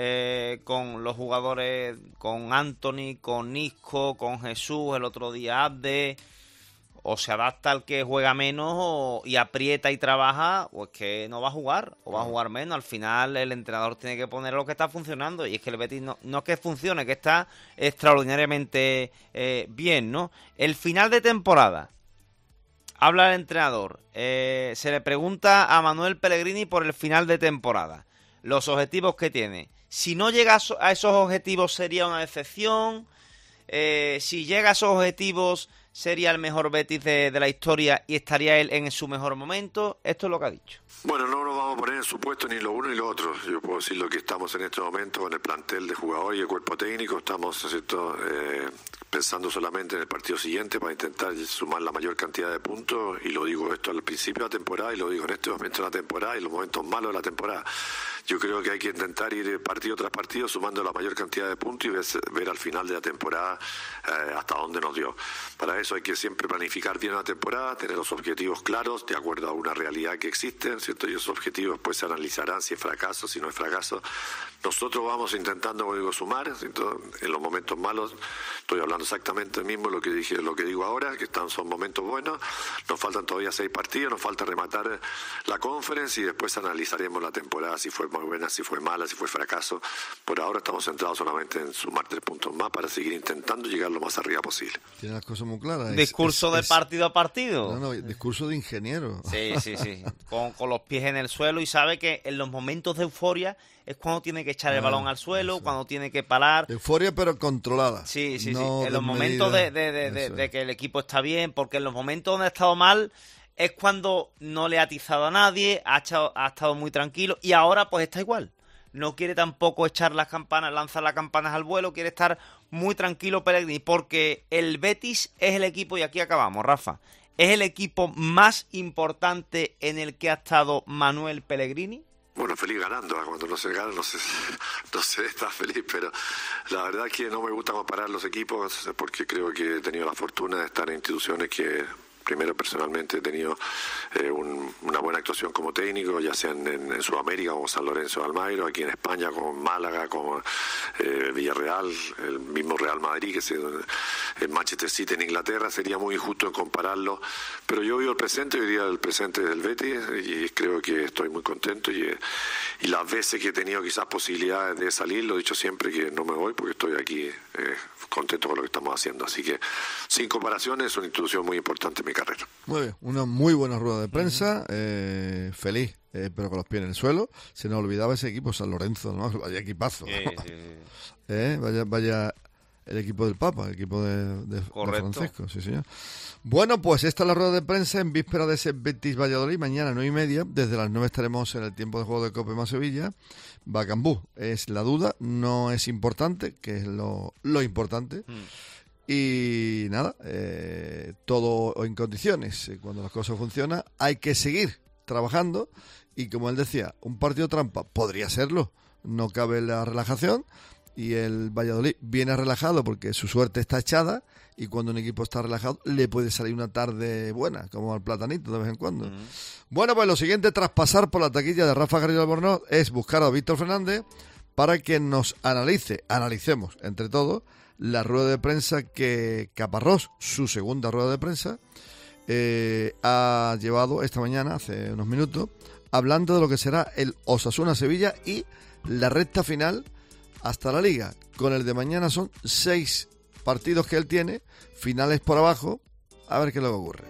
con los jugadores, con Anthony, con Isco, con Jesús, el otro día Abde, o se adapta al que juega menos y aprieta y trabaja, o es que no va a jugar, o va a jugar menos. Al final el entrenador tiene que poner lo que está funcionando, y es que el Betis no es que funcione, que está extraordinariamente bien, ¿no? El final de temporada, habla el entrenador, se le pregunta a Manuel Pellegrini por el final de temporada, los objetivos que tiene. Si no llega a esos objetivos sería una decepción, si llega a esos objetivos sería el mejor Betis de la historia y estaría él en su mejor momento. Esto es lo que ha dicho. Bueno, no nos vamos a poner en supuesto ni lo uno ni lo otro. Yo puedo decir lo que estamos en este momento con el plantel de jugadores y el cuerpo técnico. Estamos pensando solamente en el partido siguiente para intentar sumar la mayor cantidad de puntos, y lo digo esto al principio de la temporada y lo digo en este momento de la temporada y los momentos malos de la temporada. Yo creo que hay que intentar ir partido tras partido sumando la mayor cantidad de puntos y ver al final de la temporada hasta dónde nos dio. Para eso hay que siempre planificar bien la temporada, tener los objetivos claros de acuerdo a una realidad que existe, ¿cierto? Y esos objetivos pues se analizarán si es fracaso, si no es fracaso. Nosotros vamos intentando, como digo, sumar, ¿cierto? En los momentos malos estoy hablando exactamente lo mismo lo que digo ahora, que son momentos buenos. Nos faltan todavía 6 partidos, nos falta rematar la Conference y después analizaremos la temporada, si fue muy buena, si fue mala, si fue fracaso. Por ahora estamos centrados solamente en sumar 3 puntos más para seguir intentando llegar lo más arriba posible. Tiene las cosas muy claras. Discurso de partido a partido. No, discurso de ingeniero. Sí. Con los pies en el suelo, y sabe que en los momentos de euforia es cuando tiene que echar el balón al suelo, cuando tiene que parar. Euforia pero controlada. Sí. En los momentos de que el equipo está bien, porque en los momentos donde ha estado mal es cuando no le ha atizado a nadie, ha estado muy tranquilo, y ahora pues está igual. No quiere tampoco echar las campanas, lanzar las campanas al vuelo, quiere estar muy tranquilo Pellegrini, porque el Betis es el equipo, y aquí acabamos, Rafa, es el equipo más importante en el que ha estado Manuel Pellegrini. Bueno, feliz ganando, cuando no se gana no se está feliz, pero la verdad es que no me gusta comparar los equipos, porque creo que he tenido la fortuna de estar en instituciones que primero personalmente he tenido una buena actuación como técnico, ya sea en Sudamérica como San Lorenzo de Almagro, aquí en España como Málaga, como Villarreal, el mismo Real Madrid, que es el Manchester City en Inglaterra. Sería muy injusto en compararlo, pero yo vivo el presente, hoy día el presente del Betis, y creo que estoy muy contento, y las veces que he tenido quizás posibilidades de salir, lo he dicho siempre que no me voy porque estoy aquí contento con lo que estamos haciendo, así que sin comparaciones es una institución muy importante en mi mi carrera. Muy bien, una muy buena rueda de prensa, feliz, pero con los pies en el suelo. Se nos olvidaba ese equipo, San Lorenzo, ¿no? Vaya equipazo. Vaya el equipo del Papa, el equipo de Francisco, sí señor. Bueno, pues esta es la rueda de prensa en víspera de ese Betis Valladolid, mañana 9:30, desde las 9 estaremos en el tiempo de juego de Cope más Sevilla. Bacambú es la duda, no es importante, que es lo importante. Y nada, todo en condiciones. Cuando las cosas funcionan hay que seguir trabajando y como él decía, un partido trampa podría serlo, no cabe la relajación y el Valladolid viene relajado porque su suerte está echada y cuando un equipo está relajado le puede salir una tarde buena, como al Platanito de vez en cuando. Bueno, pues lo siguiente tras pasar por la taquilla de Rafa Garrido Albornoz es buscar a Víctor Fernández para que nos analicemos entre todos la rueda de prensa que Caparrós, su segunda rueda de prensa, ha llevado esta mañana, hace unos minutos, hablando de lo que será el Osasuna-Sevilla y la recta final hasta la Liga. Con el de mañana son 6 partidos que él tiene, finales por abajo, a ver qué es lo que ocurre.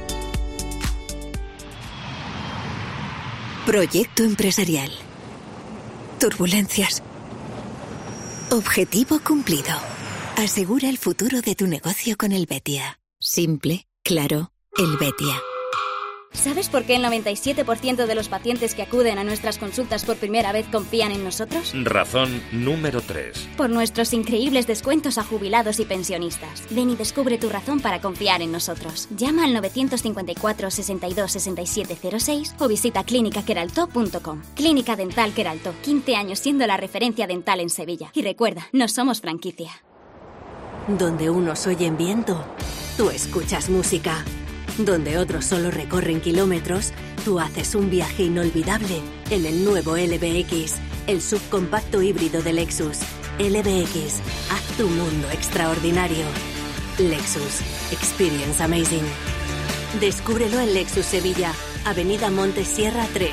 Proyecto empresarial. Turbulencias. Objetivo cumplido. Asegura el futuro de tu negocio con Helvetia. Simple, claro, Helvetia. ¿Sabes por qué el 97% de los pacientes que acuden a nuestras consultas por primera vez confían en nosotros? Razón número 3. Por nuestros increíbles descuentos a jubilados y pensionistas. Ven y descubre tu razón para confiar en nosotros. Llama al 954 62 67 06 o visita clinicaqueraltó.com. Clínica Dental Queraltó, 15 años siendo la referencia dental en Sevilla. Y recuerda, no somos franquicia. Donde unos oyen viento, tú escuchas música. Donde otros solo recorren kilómetros, tú haces un viaje inolvidable en el nuevo LBX, el subcompacto híbrido de Lexus. LBX, haz tu mundo extraordinario. Lexus, experience amazing. Descúbrelo en Lexus Sevilla, Avenida Montes Sierra 3.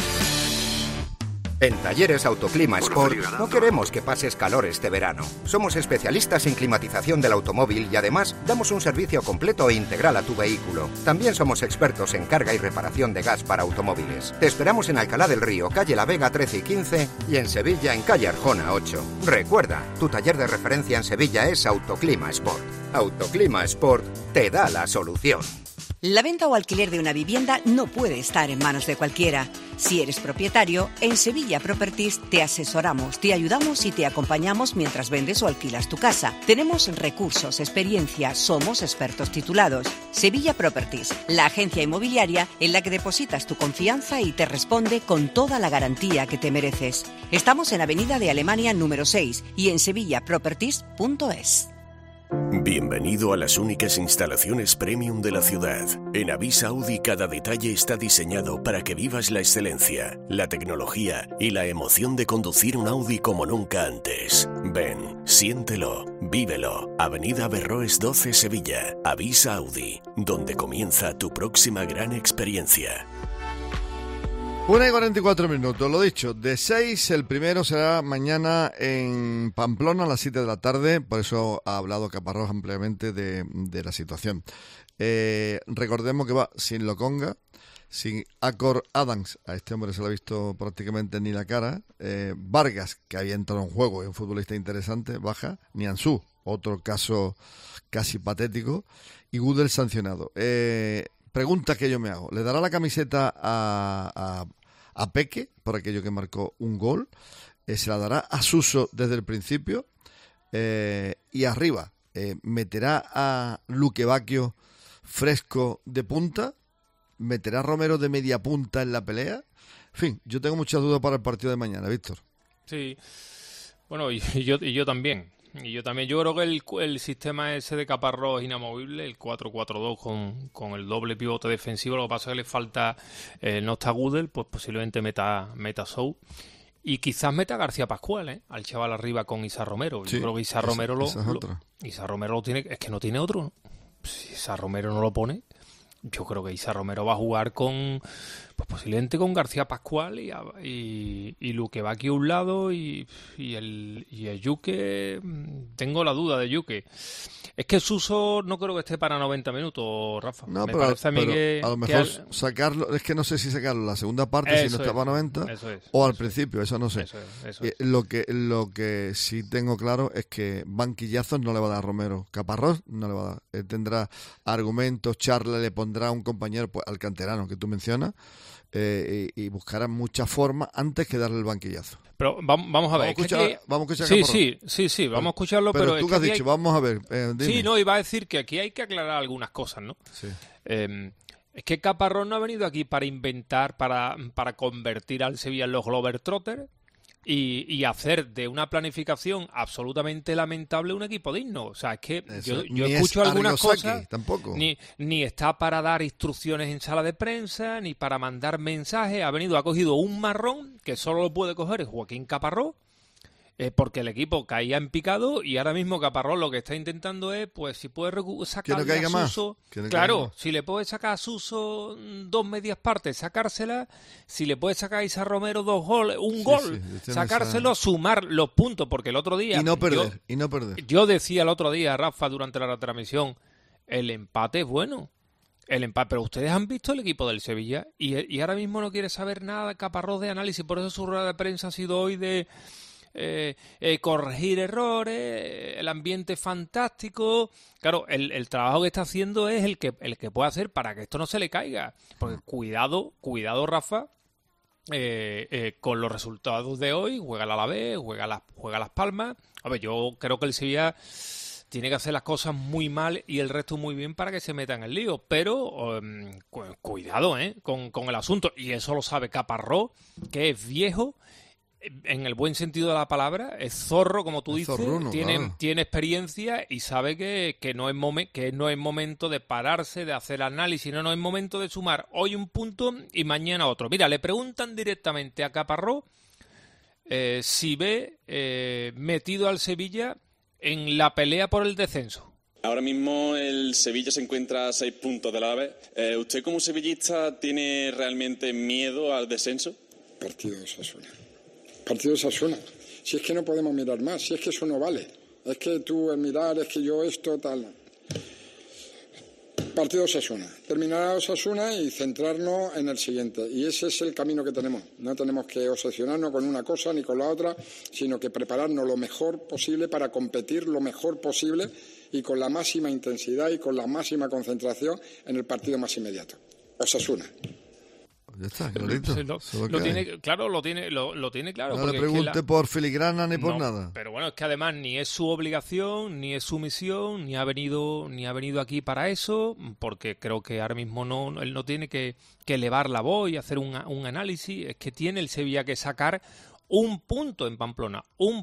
En Talleres Autoclima Sport no queremos que pases calor este verano. Somos especialistas en climatización del automóvil y además damos un servicio completo e integral a tu vehículo. También somos expertos en carga y reparación de gas para automóviles. Te esperamos en Alcalá del Río, calle La Vega 13 y 15 y en Sevilla en calle Arjona 8. Recuerda, tu taller de referencia en Sevilla es Autoclima Sport. Autoclima Sport te da la solución. La venta o alquiler de una vivienda no puede estar en manos de cualquiera. Si eres propietario, en Sevilla Properties te asesoramos, te ayudamos y te acompañamos mientras vendes o alquilas tu casa. Tenemos recursos, experiencia, somos expertos titulados. Sevilla Properties, la agencia inmobiliaria en la que depositas tu confianza y te responde con toda la garantía que te mereces. Estamos en Avenida de Alemania número 6 y en sevillaproperties.es. Bienvenido a las únicas instalaciones premium de la ciudad. En Avisa Audi cada detalle está diseñado para que vivas la excelencia, la tecnología y la emoción de conducir un Audi como nunca antes. Ven, siéntelo, vívelo. Avenida Berroes 12 Sevilla. Avisa Audi, donde comienza tu próxima gran experiencia. 1:44, lo dicho, de 6, el primero será mañana en Pamplona a las 7 de la tarde, por eso ha hablado Caparrós ampliamente de la situación. Recordemos que va sin Lokonga, sin Acor Adams, a este hombre se le ha visto prácticamente ni la cara, Vargas, que había entrado en juego, es un futbolista interesante, baja, Nianzú, otro caso casi patético, y Gudel sancionado. Pregunta que yo me hago, ¿le dará la camiseta a Peque por aquello que marcó un gol? ¿Se la dará a Suso desde el principio? Y arriba, ¿meterá a Luque Bacchio fresco de punta? ¿Meterá a Romero de media punta en la pelea? En fin, yo tengo muchas dudas para el partido de mañana, Víctor. Sí, bueno, y yo también. Yo creo que el sistema ese de Caparrós es inamovible, el 4-4-2 con el doble pivote defensivo. Lo que pasa es que le falta, no está Gudel, pues posiblemente meta Sou. Y quizás meta a García Pascual, al chaval arriba con Isa Romero. Yo creo que Isa Romero lo tiene, es que no tiene otro, ¿no? Si Isa Romero no lo pone, yo creo que Isa Romero va a jugar con Pues posiblemente con García Pascual y Luque va aquí a un lado y el Yuque, tengo la duda de Yuque. Es que Suso no creo que esté para 90 minutos, Rafa. No, Me pero, parece a mí a lo mejor sacarlo, es que no sé si sacarlo la segunda parte si no está para 90 o al principio, eso no sé. Eso es. Lo que sí tengo claro es que banquillazos no le va a dar Romero. Caparrós no le va a dar. Él tendrá argumentos, charla, le pondrá a un compañero, pues, al canterano que tú mencionas, y buscará muchas formas antes que darle el banquillazo. Pero vamos a ver. Vamos a escuchar Sí, vamos a escucharlo. Pero tú que has dicho, vamos a ver. Dime. Sí, no, iba a decir que aquí hay que aclarar algunas cosas, ¿no? Sí. Es que Caparrós no ha venido aquí para inventar, para convertir al Sevilla en los Globetrotters y hacer de una planificación absolutamente lamentable un equipo digno. O sea, es que yo escucho algunas cosas, tampoco. Ni está para dar instrucciones en sala de prensa, ni para mandar mensajes. Ha cogido un marrón que solo lo puede coger Joaquín Caparrós, porque el equipo caía en picado y ahora mismo Caparrós lo que está intentando es, pues, si puede sacarle a Suso, claro, si le puede sacar a Suso 2 medias partes, sacársela, si le puede sacar a Isa Romero 2 goles, un gol, sacárselo, sumar los puntos, porque el otro día... Y no perder. Yo decía el otro día, Rafa, durante la retransmisión, el empate es bueno. Pero ustedes han visto el equipo del Sevilla y ahora mismo no quiere saber nada Caparrós de análisis, por eso su rueda de prensa ha sido hoy de... corregir errores, el ambiente fantástico. Claro, el trabajo que está haciendo es el que puede hacer para que esto no se le caiga. Porque cuidado, Rafa, con los resultados de hoy. Juega el Alavés, juega Las Palmas. A ver, yo creo que el Sevilla tiene que hacer las cosas muy mal y el resto muy bien para que se meta en el lío. Pero cuidado con el asunto. Y eso lo sabe Caparrós, que es viejo, en el buen sentido de la palabra, es zorro, como tú dices, zorruno, tiene experiencia y sabe que no es momento de pararse, de hacer análisis, no es momento de sumar hoy un punto y mañana otro. Mira, le preguntan directamente a Caparrós si ve metido al Sevilla en la pelea por el descenso. Ahora mismo el Sevilla se encuentra a 6 puntos del Alavés. ¿Usted como sevillista tiene realmente miedo al descenso? Partido de Osasuna. Si es que no podemos mirar más, si es que eso no vale. Es que tú el mirar, es que yo esto, tal. Partido de Osasuna. Terminar Osasuna y centrarnos en el siguiente. Y ese es el camino que tenemos. No tenemos que obsesionarnos con una cosa ni con la otra, sino que prepararnos lo mejor posible para competir lo mejor posible y con la máxima intensidad y con la máxima concentración en el partido más inmediato. Osasuna. Ya está, clarito. Lo tiene claro. No le pregunte por filigrana ni por nada. Pero bueno, es que además ni es su obligación, ni es su misión, ni ha venido aquí para eso, porque creo que ahora mismo él no tiene que elevar la voz y hacer un análisis. Es que tiene el Sevilla que sacar un punto en Pamplona,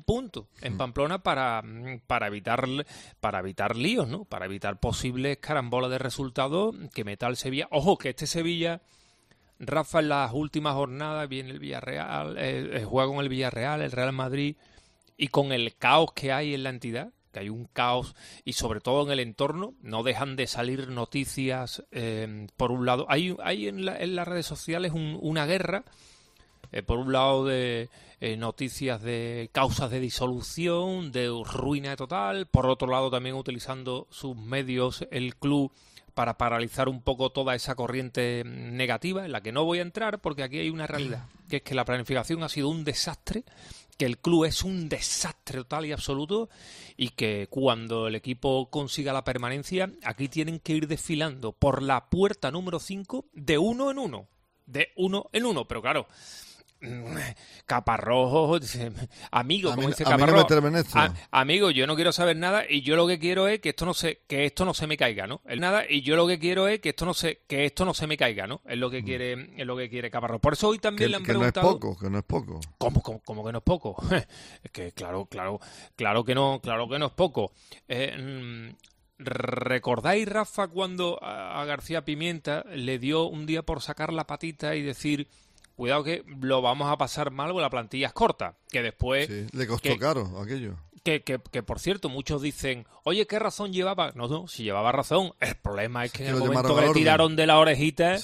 para evitar líos, ¿no? Para evitar posibles carambolas de resultados que meta al Sevilla. Ojo, que este Sevilla, Rafa, en las últimas jornadas viene el Villarreal, juega con el Villarreal, el Real Madrid, y con el caos que hay en la entidad, que hay un caos, y sobre todo en el entorno, no dejan de salir noticias. Por un lado, hay en las redes sociales una guerra, por un lado de noticias de causas de disolución, de ruina total, por otro lado también utilizando sus medios, el club, para paralizar un poco toda esa corriente negativa, en la que no voy a entrar porque aquí hay una realidad, que es que la planificación ha sido un desastre, que el club es un desastre total y absoluto, y que cuando el equipo consiga la permanencia, aquí tienen que ir desfilando por la puerta número 5 de uno en uno, pero claro, Caparrós, amigo, como dice Caparrós, amigo, yo no quiero saber nada y yo lo que quiero es que esto no se me caiga, ¿no? Y yo lo que quiero es que esto no se me caiga, ¿no? Es lo que quiere Caparrós. Por eso hoy también le han preguntado. Que no es poco. ¿Cómo que no es poco? Es que claro que no es poco. ¿Recordáis, Rafa, cuando a García Pimienta le dio un día por sacar la patita y decir: cuidado que lo vamos a pasar mal porque la plantilla es corta? Que después... Sí, le costó caro aquello. Que por cierto, muchos dicen, oye, ¿qué razón llevaba? No, si llevaba razón. El problema es que en el momento que le tiraron de la orejita,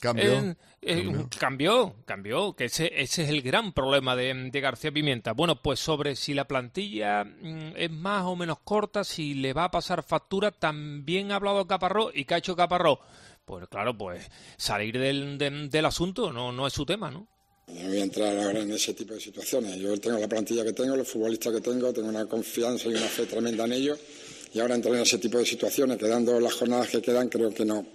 cambió. Que ese es el gran problema de García Pimienta. Bueno, pues sobre si la plantilla es más o menos corta, si le va a pasar factura, también ha hablado Caparrós. ¿Y qué ha hecho Caparrós? Pues claro, pues salir del asunto no es su tema, ¿no? No voy a entrar ahora en ese tipo de situaciones. Yo tengo la plantilla que tengo, los futbolistas que tengo una confianza y una fe tremenda en ellos. Y ahora entrar en ese tipo de situaciones, quedando las jornadas que quedan, creo que no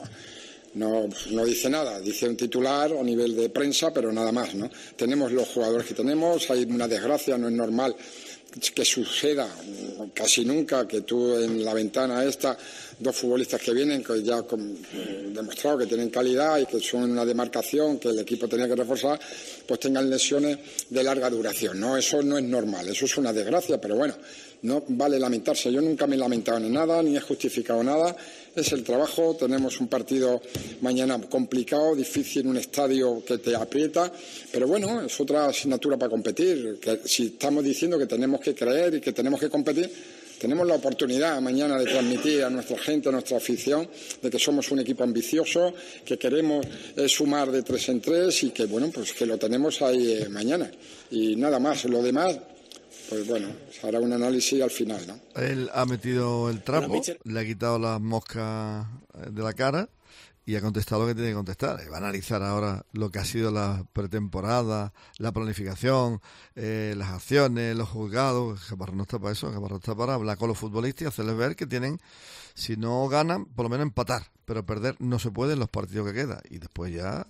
dice nada. Dice un titular a nivel de prensa, pero nada más, ¿no? Tenemos los jugadores que tenemos, hay una desgracia, no es normal que suceda casi nunca que tú en la ventana esta, dos futbolistas que vienen, que ya han demostrado que tienen calidad y que son una demarcación que el equipo tenía que reforzar, pues tengan lesiones de larga duración, ¿no? Eso no es normal, eso es una desgracia, pero bueno, no vale lamentarse. Yo nunca me he lamentado en nada, ni he justificado nada. Es el trabajo. Tenemos un partido mañana complicado, difícil, un estadio que te aprieta. Pero bueno, es otra asignatura para competir. Que si estamos diciendo que tenemos que creer y que tenemos que competir, tenemos la oportunidad mañana de transmitir a nuestra gente, a nuestra afición, de que somos un equipo ambicioso, que queremos sumar de 3 en 3 y que, bueno, pues que lo tenemos ahí mañana. Y nada más. Lo demás, pues bueno, se hará un análisis al final, ¿no? Él ha metido el trapo, le ha quitado las moscas de la cara y ha contestado lo que tiene que contestar. Va a analizar ahora lo que ha sido la pretemporada, la planificación, las acciones, los juzgados. Caparrós no está para eso, Caparrós está para hablar con los futbolistas y hacerles ver que tienen, si no ganan, por lo menos empatar, pero perder no se puede en los partidos que quedan. Y después ya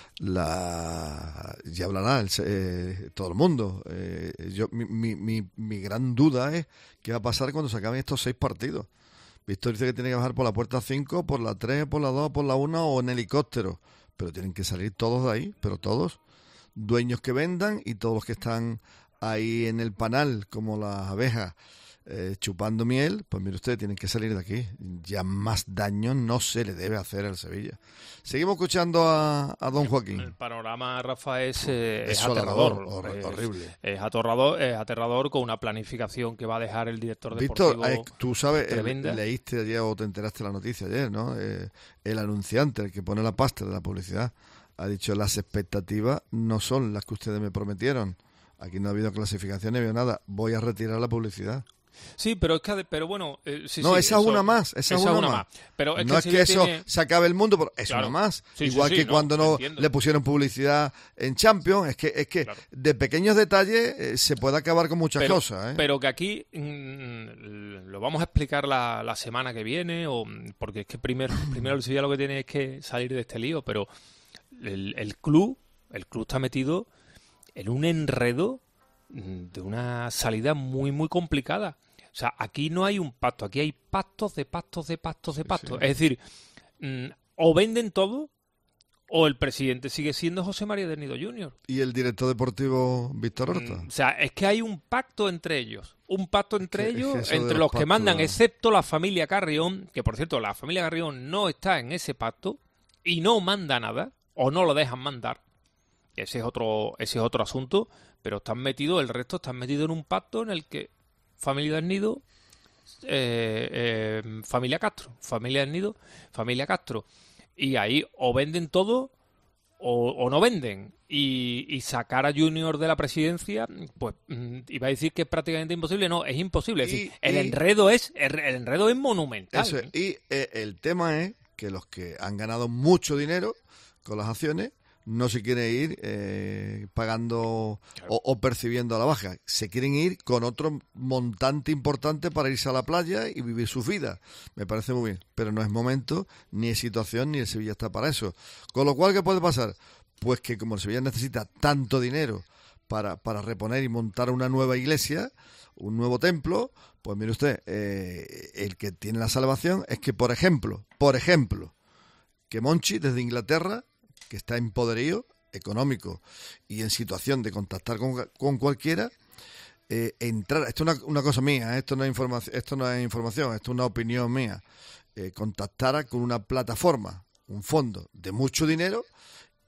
hablará todo el mundo. Mi gran duda es qué va a pasar cuando se acaben estos 6 partidos. Víctor dice que tiene que bajar por la puerta 5, por la 3, por la 2, por la 1 o en helicóptero. Pero tienen que salir todos de ahí, pero todos. Dueños que vendan y todos los que están ahí en el panal, como las abejas, chupando miel, pues mire usted, tienen que salir de aquí. Ya más daño no se le debe hacer al Sevilla. Seguimos escuchando a don Joaquín. El panorama, Rafa, es aterrador. Horrible. Es aterrador con una planificación que va a dejar el director deportivo. Víctor, tú sabes, tremenda. Leíste ayer o te enteraste de la noticia ayer, ¿no? El anunciante, el que pone la pasta de la publicidad, ha dicho: las expectativas no son las que ustedes me prometieron. Aquí no ha habido clasificación, no ha habido nada. Voy a retirar la publicidad. Sí, pero bueno, esa es una más, esa es una más. Pero es no es que eso se acabe el mundo, pero es una más. Igual que cuando no le pusieron publicidad en Champions, es que de pequeños detalles se puede acabar con muchas cosas. Pero que aquí lo vamos a explicar la semana que viene, porque es que primero el Sevilla lo que tiene es que salir de este lío, pero el club está metido en un enredo de una salida muy, muy complicada. O sea, aquí no hay un pacto, aquí hay pactos de pactos de pactos de pactos. Sí. Es decir, o venden todo o el presidente sigue siendo José María del Nido Jr. ¿Y el director deportivo Víctor Horta? O sea, es que hay un pacto entre ellos. Un pacto entre ellos, entre los que mandan, excepto la familia Carrión, que por cierto, la familia Carrión no está en ese pacto y no manda nada, o no lo dejan mandar. Ese es otro asunto, pero el resto están metidos en un pacto en el que familia del Nido, familia Castro, familia del Nido, familia Castro. Y ahí o venden todo o no venden. Y sacar a Junior de la presidencia, pues iba a decir que es prácticamente imposible. No, es imposible. Es decir, el enredo es monumental. Eso es. Y el tema es que los que han ganado mucho dinero con las acciones no se quieren ir pagando o percibiendo a la baja. Se quieren ir con otro montante importante para irse a la playa y vivir sus vidas. Me parece muy bien, pero no es momento, ni es situación, ni el Sevilla está para eso. Con lo cual, ¿qué puede pasar? Pues que como el Sevilla necesita tanto dinero para reponer y montar una nueva iglesia, un nuevo templo, pues mire usted, el que tiene la salvación es que, por ejemplo, que Monchi desde Inglaterra, que está en poderío económico y en situación de contactar con cualquiera, entrar, esto es una cosa mía, esto no es información, esto es una opinión mía, contactara con una plataforma, un fondo de mucho dinero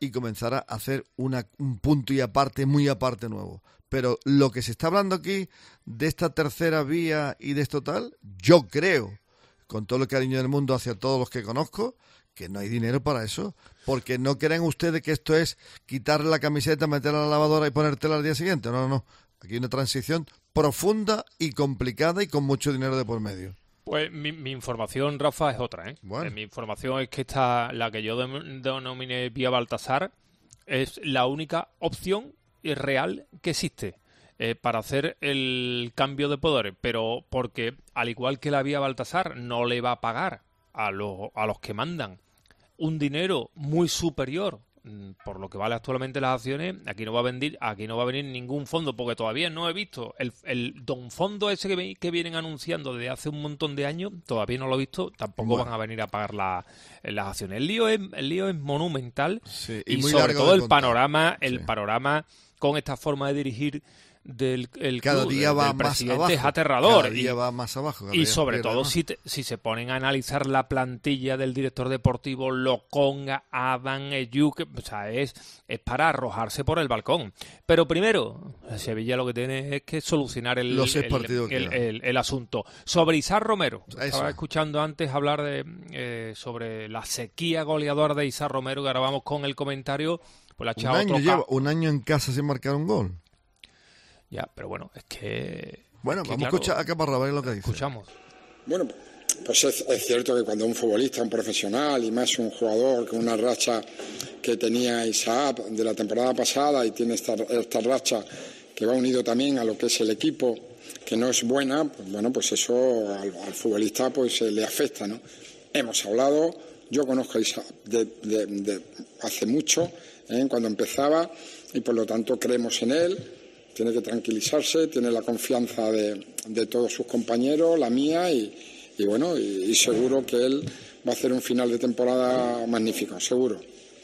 y comenzar a hacer un punto y aparte, muy aparte nuevo. Pero lo que se está hablando aquí de esta tercera vía y de esto tal, yo creo, con todo el cariño del mundo hacia todos los que conozco, que no hay dinero para eso, porque no creen ustedes que esto es quitarle la camiseta, meterla a la lavadora y ponértela al día siguiente. No. Aquí hay una transición profunda y complicada y con mucho dinero de por medio. Pues mi información, Rafa, es otra, ¿eh? Bueno. Mi información es que la que yo denominé vía Baltasar es la única opción real que existe para hacer el cambio de poderes, pero porque al igual que la vía Baltasar no le va a pagar a los que mandan un dinero muy superior por lo que vale actualmente las acciones, aquí no va a venir ningún fondo, porque todavía no he visto el don fondo ese que vienen anunciando desde hace un montón de años, todavía no lo he visto, tampoco van a venir a pagar las acciones. El lío es monumental, sí, y sobre todo el panorama con esta forma de dirigir del cada club, día va del más presidente abajo, es aterrador. Cada día va más abajo. Y sobre todo si se ponen a analizar la plantilla del director deportivo Lokonga, Adam, Eyuk, o sea, es para arrojarse por el balcón. Pero primero, Sevilla lo que tiene es que solucionar el asunto. Sobre Izar Romero, estaba escuchando antes hablar sobre la sequía goleadora de Izar Romero, que ahora vamos con el comentario. Pues un año en casa sin marcar un gol. Ya, pero bueno, es que... Bueno, vamos a escuchar a Caparrós a ver lo que dice. Escuchamos. Bueno, pues es cierto que cuando un futbolista, un profesional y más un jugador con una racha que tenía Isaac de la temporada pasada y tiene esta racha que va unido también a lo que es el equipo, que no es buena, pues bueno, pues eso al futbolista pues le afecta, ¿no? Hemos hablado, yo conozco a Isaac de hace mucho, cuando empezaba, y por lo tanto creemos en él. Tiene que tranquilizarse, tiene la confianza de todos sus compañeros, la mía, y bueno, y seguro que él va a hacer un final de temporada magnífico, seguro.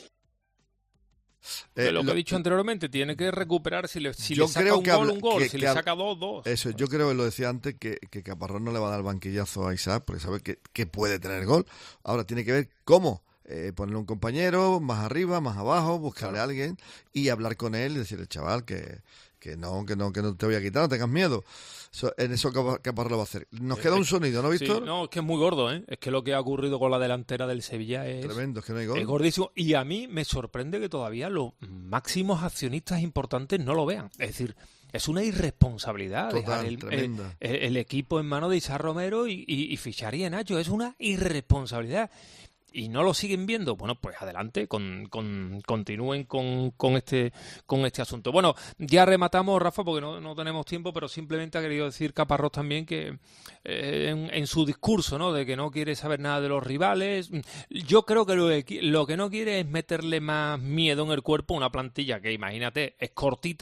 Lo que he dicho anteriormente, tiene que recuperar si le saca un gol, si le saca dos. Eso, yo creo que lo decía antes, que Caparrós no le va a dar banquillazo a Isaac, porque sabe que puede tener gol. Ahora tiene que ver cómo. Ponerle un compañero más arriba, más abajo, buscarle a alguien y hablar con él y decirle, chaval, que no te voy a quitar, no tengas miedo. En eso Caparrós lo va a hacer. Nos queda un sonido, ¿no, Víctor? Sí, no, es que es muy gordo, ¿eh? Es que lo que ha ocurrido con la delantera del Sevilla es tremendo, es que no hay gol. Es gordísimo. Y a mí me sorprende que todavía los máximos accionistas importantes no lo vean. Es decir, es una irresponsabilidad dejar el equipo en manos de Izar Romero y fichar a Nacho. Es una irresponsabilidad. Y no lo siguen viendo, bueno, pues adelante, continúen con este asunto. Bueno, ya rematamos, Rafa, porque no tenemos tiempo, pero simplemente ha querido decir Caparrós también que en su discurso, ¿no?, de que no quiere saber nada de los rivales. Yo creo que lo que no quiere es meterle más miedo en el cuerpo a una plantilla que, imagínate, es cortita,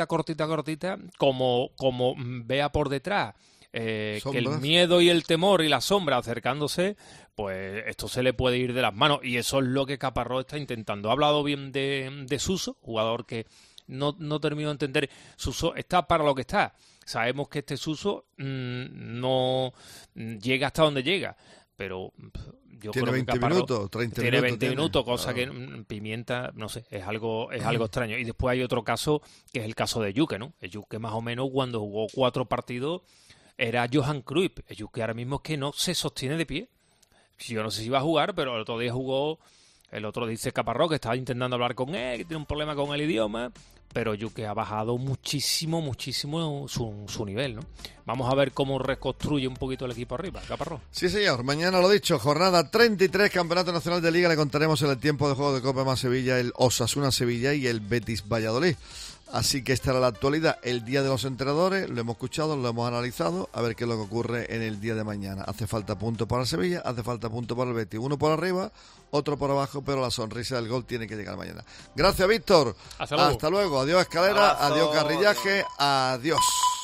como vea por detrás. Que el miedo y el temor y la sombra acercándose, pues esto se le puede ir de las manos, y eso es lo que Caparrós está intentando. Ha hablado bien de Suso, jugador que no termino de entender. Suso está para lo que está. Sabemos que este Suso no llega hasta donde llega, pero yo tiene creo que 20 minutos, 30 tiene minutos. 20 minutos, cosa que Pimienta, no sé, es algo extraño. Y después hay otro caso, que es el caso de Yuke, ¿no? Yuke más o menos cuando jugó 4 partidos era Johan Cruyff. Yuke ahora mismo es que no se sostiene de pie. Yo no sé si va a jugar, pero el otro día jugó. El otro dice Caparrós que estaba intentando hablar con él, que tiene un problema con el idioma, pero Yuke ha bajado muchísimo su nivel, ¿no? Vamos a ver cómo reconstruye un poquito el equipo arriba, Caparrós. Sí, señor. Mañana, lo dicho, jornada 33, Campeonato Nacional de Liga. Le contaremos en el tiempo de juego de Copa más Sevilla, el Osasuna Sevilla y el Betis Valladolid. Así que esta era la actualidad, el día de los entrenadores, lo hemos escuchado, lo hemos analizado, a ver qué es lo que ocurre en el día de mañana. Hace falta punto para Sevilla, hace falta punto para el Betis, uno por arriba, otro por abajo, pero la sonrisa del gol tiene que llegar mañana. Gracias, Víctor. Hasta luego. Hasta luego. Adiós, Escalera. Adiós, Carrillaje. Adiós.